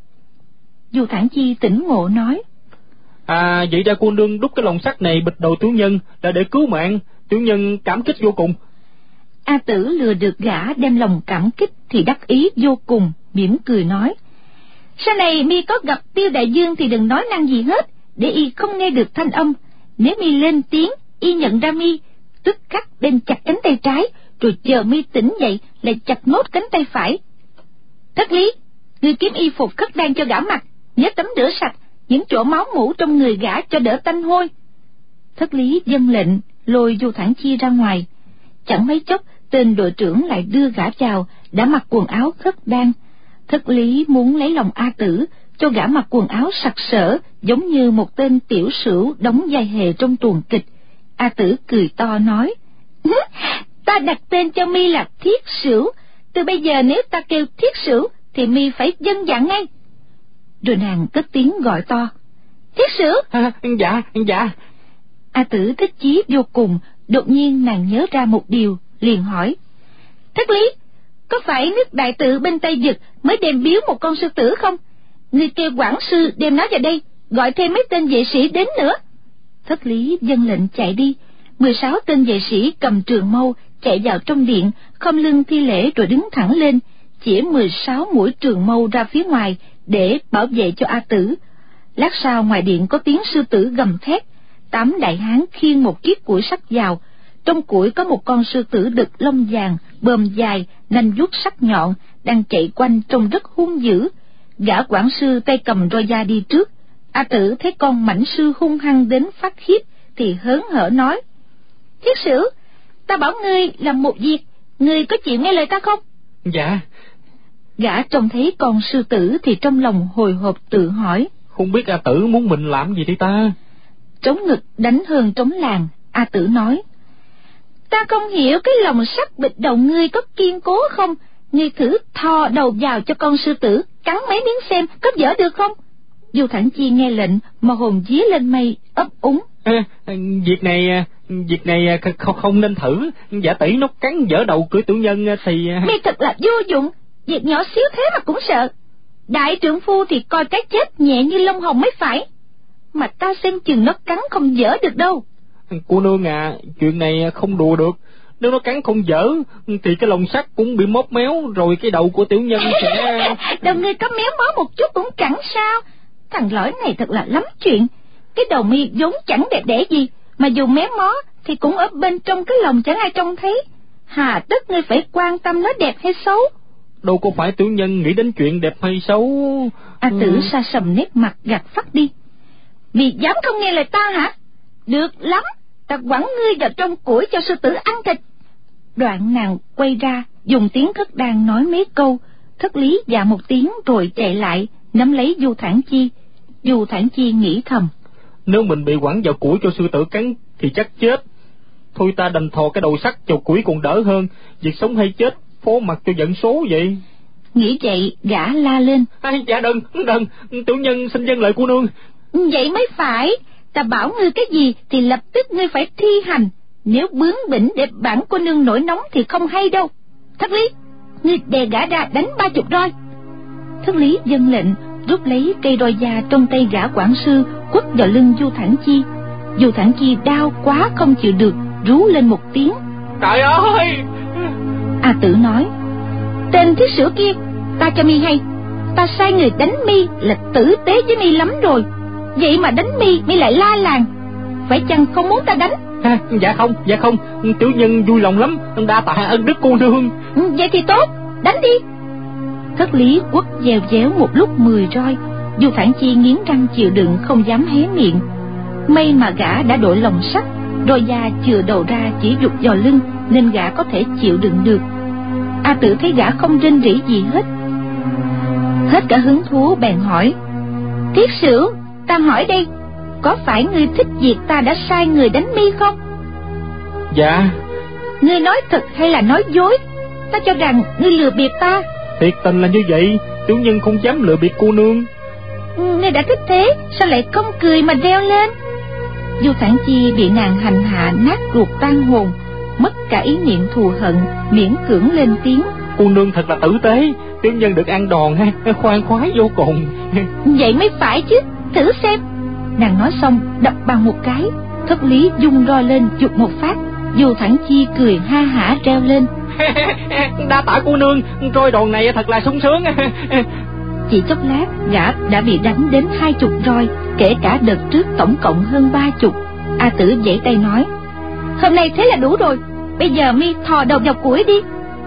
Du Thản Chi tỉnh ngộ nói: À, vậy ra cô nương đút cái lồng sắt này bịch đầu tiểu nhân là để cứu mạng, tiểu nhân cảm kích vô cùng. A Tử lừa được gã đem lòng cảm kích thì đắc ý vô cùng, mỉm cười nói: sau này mi có gặp Tiêu đại vương thì đừng nói năng gì hết, để y không nghe được thanh âm. Nếu mi lên tiếng, y nhận ra mi, tức khắc đem chặt cánh tay trái, rồi chờ mi tỉnh dậy lại chặt nốt cánh tay phải. Thất Lý, ngươi kiếm y phục khất đan cho gã mặc, nhớ tắm rửa sạch những chỗ máu mủ trong người gã cho đỡ tanh hôi. Thất lý vâng lệnh, lôi Du Thản Chi ra ngoài. Chẳng mấy chốc, tên đội trưởng lại đưa gã vào, đã mặc quần áo khất đan. Thất lý muốn lấy lòng A Tử, cho gã mặc quần áo sặc sỡ, giống như một tên tiểu sửu đóng vai hề trong tuồng kịch. A Tử cười to nói: Ta đặt tên cho mi là Thiết Sửu, từ bây giờ nếu ta kêu Thiết Sửu thì mi phải vâng dạ ngay. Rồi nàng cất tiếng gọi to: Thiết Sửu! À, dạ, dạ. A Tử thích chí vô cùng. Đột nhiên nàng nhớ ra một điều, liền hỏi: Thất lý, có phải nước đại tự bên Tây Vực mới đem biếu một con sư tử không? Ngươi kêu quản sư đem nó vào đây, gọi thêm mấy tên vệ sĩ đến nữa. Thất lý vâng lệnh chạy đi. Mười sáu tên vệ sĩ cầm trường mâu chạy vào trong điện, khom lưng thi lễ rồi đứng thẳng lên, chĩa mười sáu mũi trường mâu ra phía ngoài để bảo vệ cho A Tử. Lát sau ngoài điện có tiếng sư tử gầm thét. Tám đại hán khiêng một chiếc củi sắt vào. Trong củi có một con sư tử đực lông vàng, bờm dài, nanh vuốt sắc nhọn, đang chạy quanh trông rất hung dữ. Gã quản sư tay cầm roi da đi trước. A Tử thấy con mãnh sư hung hăng đến phát khiếp thì hớn hở nói: Thiết Sửu, ta bảo ngươi làm một việc, ngươi có chịu nghe lời ta không? Dạ. Gã trông thấy con sư tử thì trong lòng hồi hộp tự hỏi: Không biết A Tử muốn mình làm gì đi ta? Trống ngực đánh hơn trống làng, A Tử nói: Ta không hiểu cái lồng sắt bịch đầu ngươi có kiên cố không? Ngươi thử thò đầu vào cho con sư tử cắn mấy miếng xem có dở được không? Du Thản Chi nghe lệnh mà hồn vía lên mây, ấp úng: À, việc này việc này không không nên thử. Giả tỷ nó cắn dở đầu của tiểu nhân thì... Mi thật là vô dụng, việc nhỏ xíu thế mà cũng sợ. Đại trượng phu thì coi cái chết nhẹ như lông hồng mới phải, mà ta xem chừng nó cắn không dở được đâu. Cô nương à, chuyện này không đùa được. Nếu nó cắn không dở thì cái lồng sắt cũng bị móp méo, rồi cái đầu của tiểu nhân sẽ... Đầu ngươi có méo mó một chút cũng chẳng sao. Thằng lõi này thật là lắm chuyện. Cái đầu mi vốn chẳng đẹp đẽ gì, mà dù méo mó thì cũng ở bên trong cái lồng chẳng ai trông thấy. Hà tất ngươi phải quan tâm nó đẹp hay xấu? Đâu có phải tiểu nhân nghĩ đến chuyện đẹp hay xấu. A Tử sa sầm nét mặt gạt phắt đi: Vì dám không nghe lời ta hả? Được lắm, ta quẳng ngươi vào trong củi cho sư tử ăn thịt. Đoạn nàng quay ra, dùng tiếng khất đan nói mấy câu. Thất lý dạ một tiếng rồi chạy lại, nắm lấy Du Thản Chi. Du Thản Chi nghĩ thầm: Nếu mình bị quẳng vào củi cho sư tử cắn thì chắc chết. Thôi ta đành thò cái đầu sắt vào củi còn đỡ hơn. Việc sống hay chết phó mặc cho vận số vậy. Nghĩ vậy, gã la lên: À, dạ đừng, đừng, tiểu nhân xin vâng lời cô nương. Vậy mới phải, ta bảo ngươi cái gì thì lập tức ngươi phải thi hành. Nếu bướng bỉnh để bản cô nương nổi nóng thì không hay đâu. Thất lý, ngươi đè gã ra đánh ba chục roi. Thất lý vâng lệnh, rút lấy cây roi da trong tay gã quản sư, quất vào lưng Du Thản Chi. Du Thản Chi đau quá không chịu được, rú lên một tiếng: Trời ơi! A Tử nói: Tên Thiết Sửu kia, ta cho mi hay, ta sai người đánh mi là tử tế với mi lắm rồi, vậy mà đánh mi mi lại la làng, phải chăng không muốn ta đánh? À, dạ không, dạ không, tiểu nhân vui lòng lắm, đa tạ ơn đức cô nương. Vậy thì tốt, đánh đi. Thất lý quất dèo déo một lúc mười roi. Du Thản Chi nghiến răng chịu đựng, không dám hé miệng. May mà gã đã đội lồng sắt, roi da chừa đầu ra chỉ rụt vào lưng, nên gã có thể chịu đựng được. A Tử thấy gã không rên rỉ gì hết, hết cả hứng thú bèn hỏi: Thiết Sửu, ta hỏi đây, có phải ngươi thích việc ta đã sai người đánh mi không? Dạ. Ngươi nói thật hay là nói dối? Ta cho rằng ngươi lừa bịp ta. Thiệt tình là như vậy, tiểu nhân không dám lừa bịp cô nương. Ngươi đã thích thế, sao lại không cười mà reo lên? Du Thản Chi bị nàng hành hạ nát ruột tan hồn, mất cả ý niệm thù hận, miễn cưỡng lên tiếng: Cô nương thật là tử tế, tiểu nhân được ăn đòn ha, khoan khoái vô cùng. Vậy mới phải chứ, thử xem. Nàng nói xong đập bằng một cái. Thất lý dung roi lên giục một phát. Du Thản Chi cười ha hả reo lên: Đa tạ cô nương, roi đòn này thật là sung sướng. Chỉ chốc lát gã đã bị đánh đến hai chục roi, kể cả đợt trước tổng cộng hơn ba chục. A Tử giãy tay nói: Hôm nay thế là đủ rồi, bây giờ mi thò đầu vào củi đi.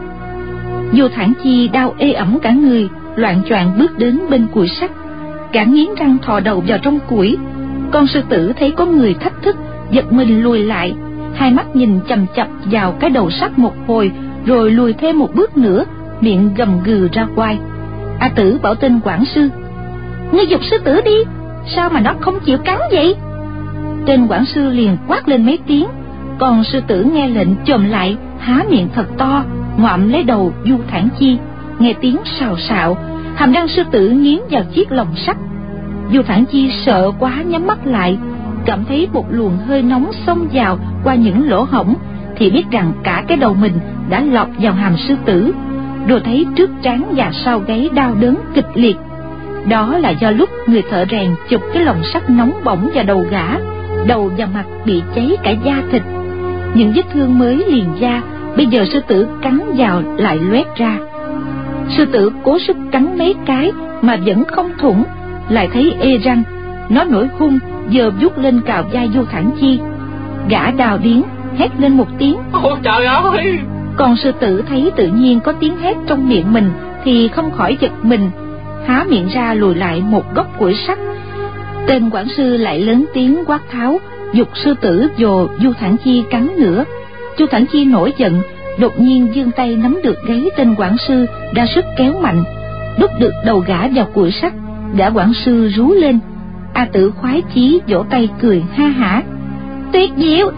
Du Thản Chi đau ê ẩm cả người, loạng choạng bước đến bên củi sắt. Gã nghiến răng thò đầu vào trong củi. Con sư tử thấy có người thách thức giật mình lùi lại, hai mắt nhìn chằm chằm vào cái đầu sắt một hồi, rồi lùi thêm một bước nữa, miệng gầm gừ ra oai. A Tử bảo tên quản sư: "Ngươi giục sư tử đi, sao mà nó không chịu cắn vậy?" Tên quản sư liền quát lên mấy tiếng, còn sư tử nghe lệnh chồm lại, há miệng thật to, ngoạm lấy đầu Du Thản Chi. Nghe tiếng xào xạo, hàm răng sư tử nghiến vào chiếc lồng sắt. Du Thản Chi sợ quá nhắm mắt lại, cảm thấy một luồng hơi nóng xông vào qua những lỗ hổng, thì biết rằng cả cái đầu mình đã lọt vào hàm sư tử, rồi thấy trước trán và sau gáy đau đớn kịch liệt. Đó là do lúc người thợ rèn chụp cái lồng sắt nóng bỏng vào đầu gã, đầu và mặt bị cháy cả da thịt. Những vết thương mới liền da, bây giờ sư tử cắn vào lại loét ra. Sư tử cố sức cắn mấy cái mà vẫn không thủng, lại thấy ê răng. Nó nổi hung, giờ vuốt lên cào vai Du Thản Chi. Gã đào điếng hét lên một tiếng: "Ôi trời ơi!" Còn sư tử thấy tự nhiên có tiếng hét trong miệng mình thì không khỏi giật mình, há miệng ra lùi lại một góc củi sắt. Tên quản sư lại lớn tiếng quát tháo, giục sư tử dồ Du Thản Chi cắn nữa. Du Thản Chi nổi giận, đột nhiên giương tay nắm được gáy tên quản sư, ra sức kéo mạnh, đút được đầu gã vào củi sắt. Gã quản sư rú lên. A Tử khoái chí vỗ tay cười ha hả: "Tuyệt diệu!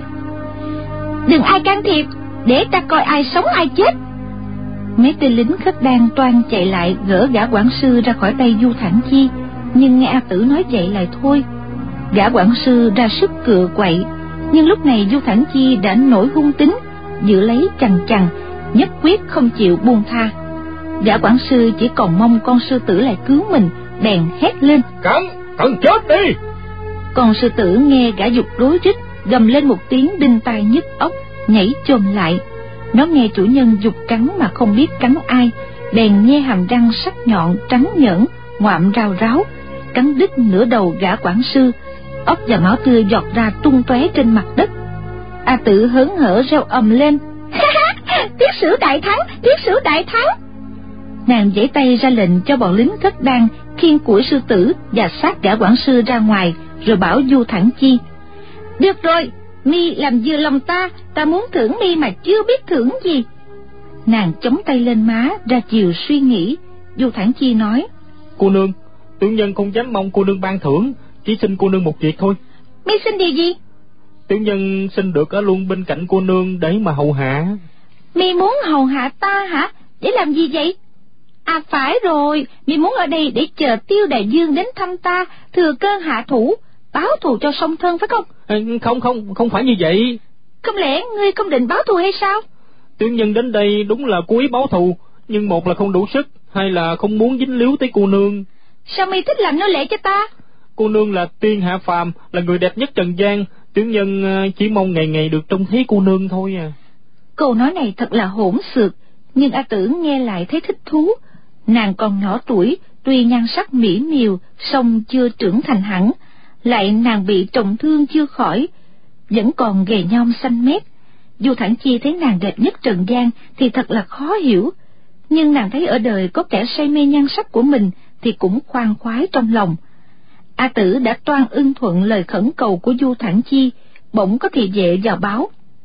Đừng ai can thiệp, để ta coi ai sống ai chết." Mấy tên lính khất đan toan chạy lại gỡ gã quản sư ra khỏi tay Du Thản Chi, nhưng nghe A Tử nói vậy lại thôi. Gã quản sư ra sức cựa quậy, nhưng lúc này Du Thản Chi đã nổi hung tính, giữ lấy chằng chằng, nhất quyết không chịu buông tha. Gã quản sư chỉ còn mong con sư tử lại cứu mình, bèn hét lên: "Cẩn, cẩn chết đi!" Còn sư tử nghe gã giục rối rít, gầm lên một tiếng đinh tai nhức óc, nhảy chồm lại. Nó nghe chủ nhân giục cắn mà không biết cắn ai, bèn nghe hàm răng sắc nhọn trắng nhỡn ngoạm rào ráo, cắn đứt nửa đầu gã quản sư. Óc và máu tươi giọt ra tung tóe trên mặt đất. A Tử hớn hở reo ầm lên: "Tiết sử đại thắng, tiết sử đại thắng!" Nàng giãy tay ra lệnh cho bọn lính khất đan khiêng củi sư tử và xác gã quản sư ra ngoài, rồi bảo Du Thản Chi: "Được rồi, mi làm vừa lòng ta, ta muốn thưởng mi mà chưa biết thưởng gì." Nàng chống tay lên má, ra chiều suy nghĩ. Du Thản Chi nói: "Cô nương, tiểu nhân không dám mong cô nương ban thưởng, chỉ xin cô nương một việc thôi." "Mi xin điều gì?" "Tiểu nhân xin được ở luôn bên cạnh cô nương để mà hầu hạ." "Mi muốn hầu hạ ta hả? Để làm gì vậy?" "À phải rồi, mi muốn ở đây để chờ Tiêu đại vương đến thăm ta, thừa cơ hạ thủ, báo thù cho song thân phải không?" À, không không không phải như vậy. "Không lẽ ngươi không định báo thù hay sao?" "Tiểu nhân đến đây đúng là cố ý báo thù, nhưng một là không đủ sức, hai là không muốn dính líu tới cô nương." "Sao mi thích làm nô lệ cho ta?" "Cô nương là tiên hạ phàm, là người đẹp nhất trần gian, tiểu nhân chỉ mong ngày ngày được trông thấy cô nương thôi à." Câu nói này thật là hỗn xược, nhưng A Tử nghe lại thấy thích thú. Nàng còn nhỏ tuổi, tuy nhan sắc mỹ miều, song chưa trưởng thành hẳn, lại nàng bị trọng thương chưa khỏi, vẫn còn gầy nhom xanh mét. Du Thản Chi thấy nàng đẹp nhất trần gian thì thật là khó hiểu, nhưng nàng thấy ở đời có kẻ say mê nhan sắc của mình thì cũng khoan khoái trong lòng. A Tử đã toan ưng thuận lời khẩn cầu của Du Thản Chi, bỗng có thị vệ vào báo: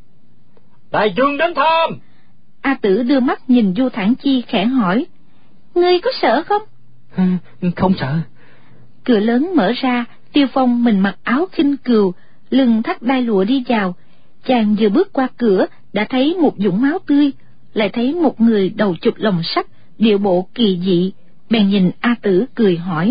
"Đại vương đến thăm." A Tử đưa mắt nhìn Du Thản Chi khẽ hỏi: "Ngươi có sợ không?" À, không sợ." Cửa lớn mở ra, Tiêu Phong mình mặc áo khinh cừu, lưng thắt đai lụa đi vào. Chàng vừa bước qua cửa đã thấy một vũng máu tươi, lại thấy một người đầu chụp lồng sắt, điệu bộ kỳ dị, bèn nhìn A Tử cười hỏi: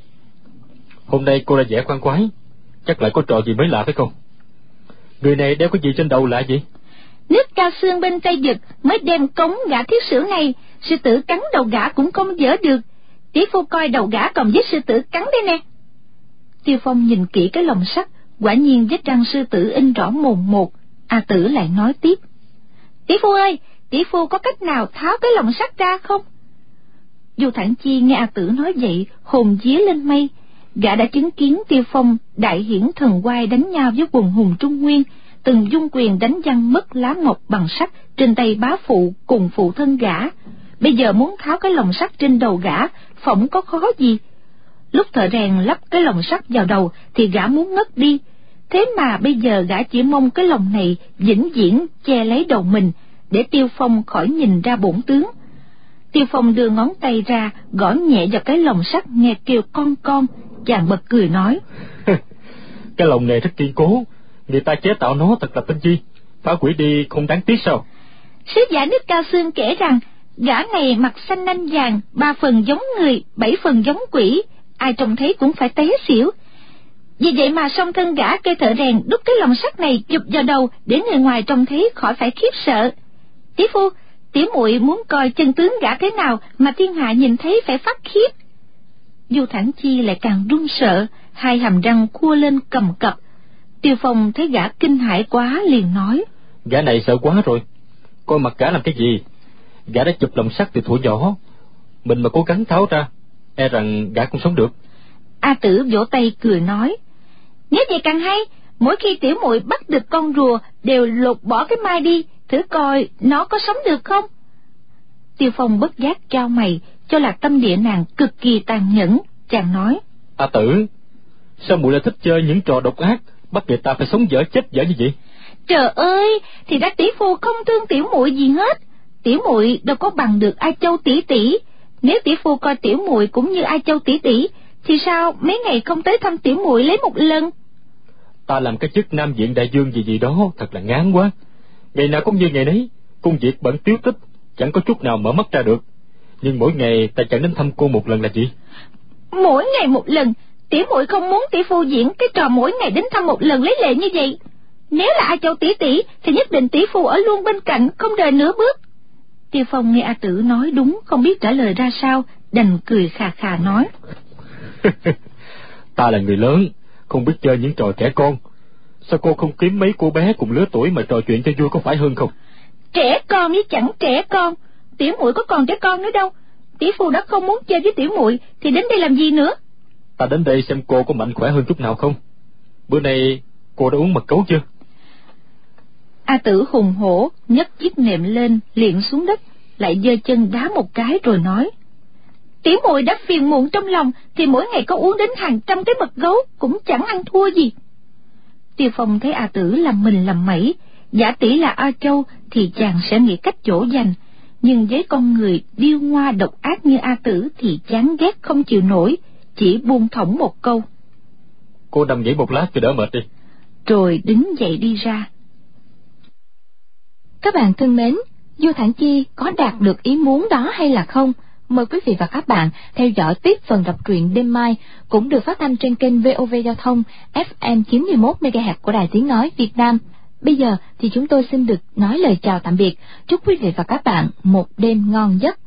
"Hôm nay cô ra vẻ khoan khoái, chắc lại có trò gì mới lạ phải không? Người này đeo cái gì trên đầu lạ vậy?" "Nước cao xương bên Tây Vực mới đem cống gã thiết sử này, sư tử cắn đầu gã cũng không dỡ được. Tỷ phu coi đầu gã còn vết sư tử cắn đây nè." Tiêu Phong nhìn kỹ cái lồng sắt, quả nhiên vết răng sư tử in rõ mồn một. A Tử lại nói tiếp: "Tỷ phu ơi, tỷ phu có cách nào tháo cái lồng sắt ra không?" Du Thản Chi nghe A Tử nói vậy, hồn vía lên mây. Gã đã chứng kiến Tiêu Phong đại hiển thần oai đánh nhau với quần hùng Trung Nguyên, từng dung quyền đánh văng mất lá ngọc bằng sắt trên tay bá phụ cùng phụ thân gã. Bây giờ muốn tháo cái lồng sắt trên đầu gã, phỏng có khó gì. Lúc thợ rèn lắp cái lồng sắt vào đầu thì gã muốn ngất đi, thế mà bây giờ gã chỉ mong cái lồng này vĩnh viễn che lấy đầu mình, để Tiêu Phong khỏi nhìn ra bổn tướng. Tiêu Phong đưa ngón tay ra, gõ nhẹ vào cái lồng sắt nghe kêu con con, chàng bật cười nói: Cái lồng này rất kiên cố, người ta chế tạo nó thật là tinh vi, phá hủy đi không đáng tiếc sao? Sứ giả nước Cao Xương kể rằng gã này mặt xanh nanh vàng, ba phần giống người, bảy phần giống quỷ, ai trông thấy cũng phải té xỉu. Vì vậy mà song thân gã cây thợ rèn đúc cái lồng sắt này chụp vào đầu, để người ngoài trông thấy khỏi phải khiếp sợ. Tỷ phu, tiểu muội muốn coi chân tướng gã thế nào mà thiên hạ nhìn thấy phải phát khiếp. Du Thản Chi lại càng run sợ, hai hàm răng cua lên cầm cập. Tiêu Phong thấy gã kinh hãi quá liền nói: Gã này sợ quá rồi, coi mặt gã làm cái gì? Gã đã chụp lồng sắt từ thuở nhỏ, mình mà cố gắng tháo ra, e rằng gã cũng sống được. A Tử vỗ tay cười nói: Nếu vậy càng hay, mỗi khi tiểu muội bắt được con rùa đều lột bỏ cái mai đi, thử coi nó có sống được không. Tiêu Phong bất giác trao mày, cho là tâm địa nàng cực kỳ tàn nhẫn. Chàng nói: A Tử, sao muội lại thích chơi những trò độc ác, bắt người ta phải sống dở chết dở như vậy? Trời ơi, thì ra tỷ phu không thương tiểu muội gì hết. Tiểu muội đâu có bằng được Ai Châu tỷ tỷ. Nếu tỷ phu coi tiểu muội cũng như Ai Châu tỷ tỷ, thì sao mấy ngày không tới thăm tiểu muội lấy một lần? Ta làm cái chức Nam Viện Đại Dương gì gì đó thật là ngán quá. Ngày nào cũng như ngày nấy, công việc bận tiếu tích, chẳng có chút nào mở mắt ra được. Nhưng mỗi ngày ta chẳng đến thăm cô một lần là gì? Mỗi ngày một lần? Tiểu muội không muốn tỷ phu diễn cái trò mỗi ngày đến thăm một lần lấy lệ như vậy. Nếu là Ai Châu tỷ tỷ thì nhất định tỷ phu ở luôn bên cạnh, không rời nửa bước. Tiêu Phong nghe A Tử nói đúng, không biết trả lời ra sao, đành cười khà khà nói: Ta là người lớn, không biết chơi những trò trẻ con. Sao cô không kiếm mấy cô bé cùng lứa tuổi mà trò chuyện cho vui có phải hơn không? Trẻ con với chẳng trẻ con, tiểu muội có còn trẻ con nữa đâu. Tỷ phu đã không muốn chơi với tiểu muội thì đến đây làm gì nữa? Ta đến đây xem cô có mạnh khỏe hơn chút nào không. Bữa nay cô đã uống mật gấu chưa? A Tử hùng hổ nhấc chiếc nệm lên liền xuống đất, lại giơ chân đá một cái rồi nói: Tiểu muội đã phiền muộn trong lòng thì mỗi ngày có uống đến hàng trăm cái mật gấu cũng chẳng ăn thua gì. Tiêu Phong thấy A Tử làm mình làm mẩy, giả tỷ là A Châu thì chàng sẽ nghĩ cách dỗ dành, nhưng với con người điêu ngoa độc ác như A Tử thì chán ghét không chịu nổi, chỉ buông thõng một câu: Cô nằm nghỉ một lát cho đỡ mệt đi. Rồi đứng dậy đi ra. Các bạn thân mến, Du Thản Chi có đạt được ý muốn đó hay là không? Mời quý vị và các bạn theo dõi tiếp phần đọc truyện đêm mai, cũng được phát thanh trên kênh vê o vê Giao thông ép em chín mươi mốt mê ga héc của Đài Tiếng Nói Việt Nam. Bây giờ thì chúng tôi xin được nói lời chào tạm biệt. Chúc quý vị và các bạn một đêm ngon giấc.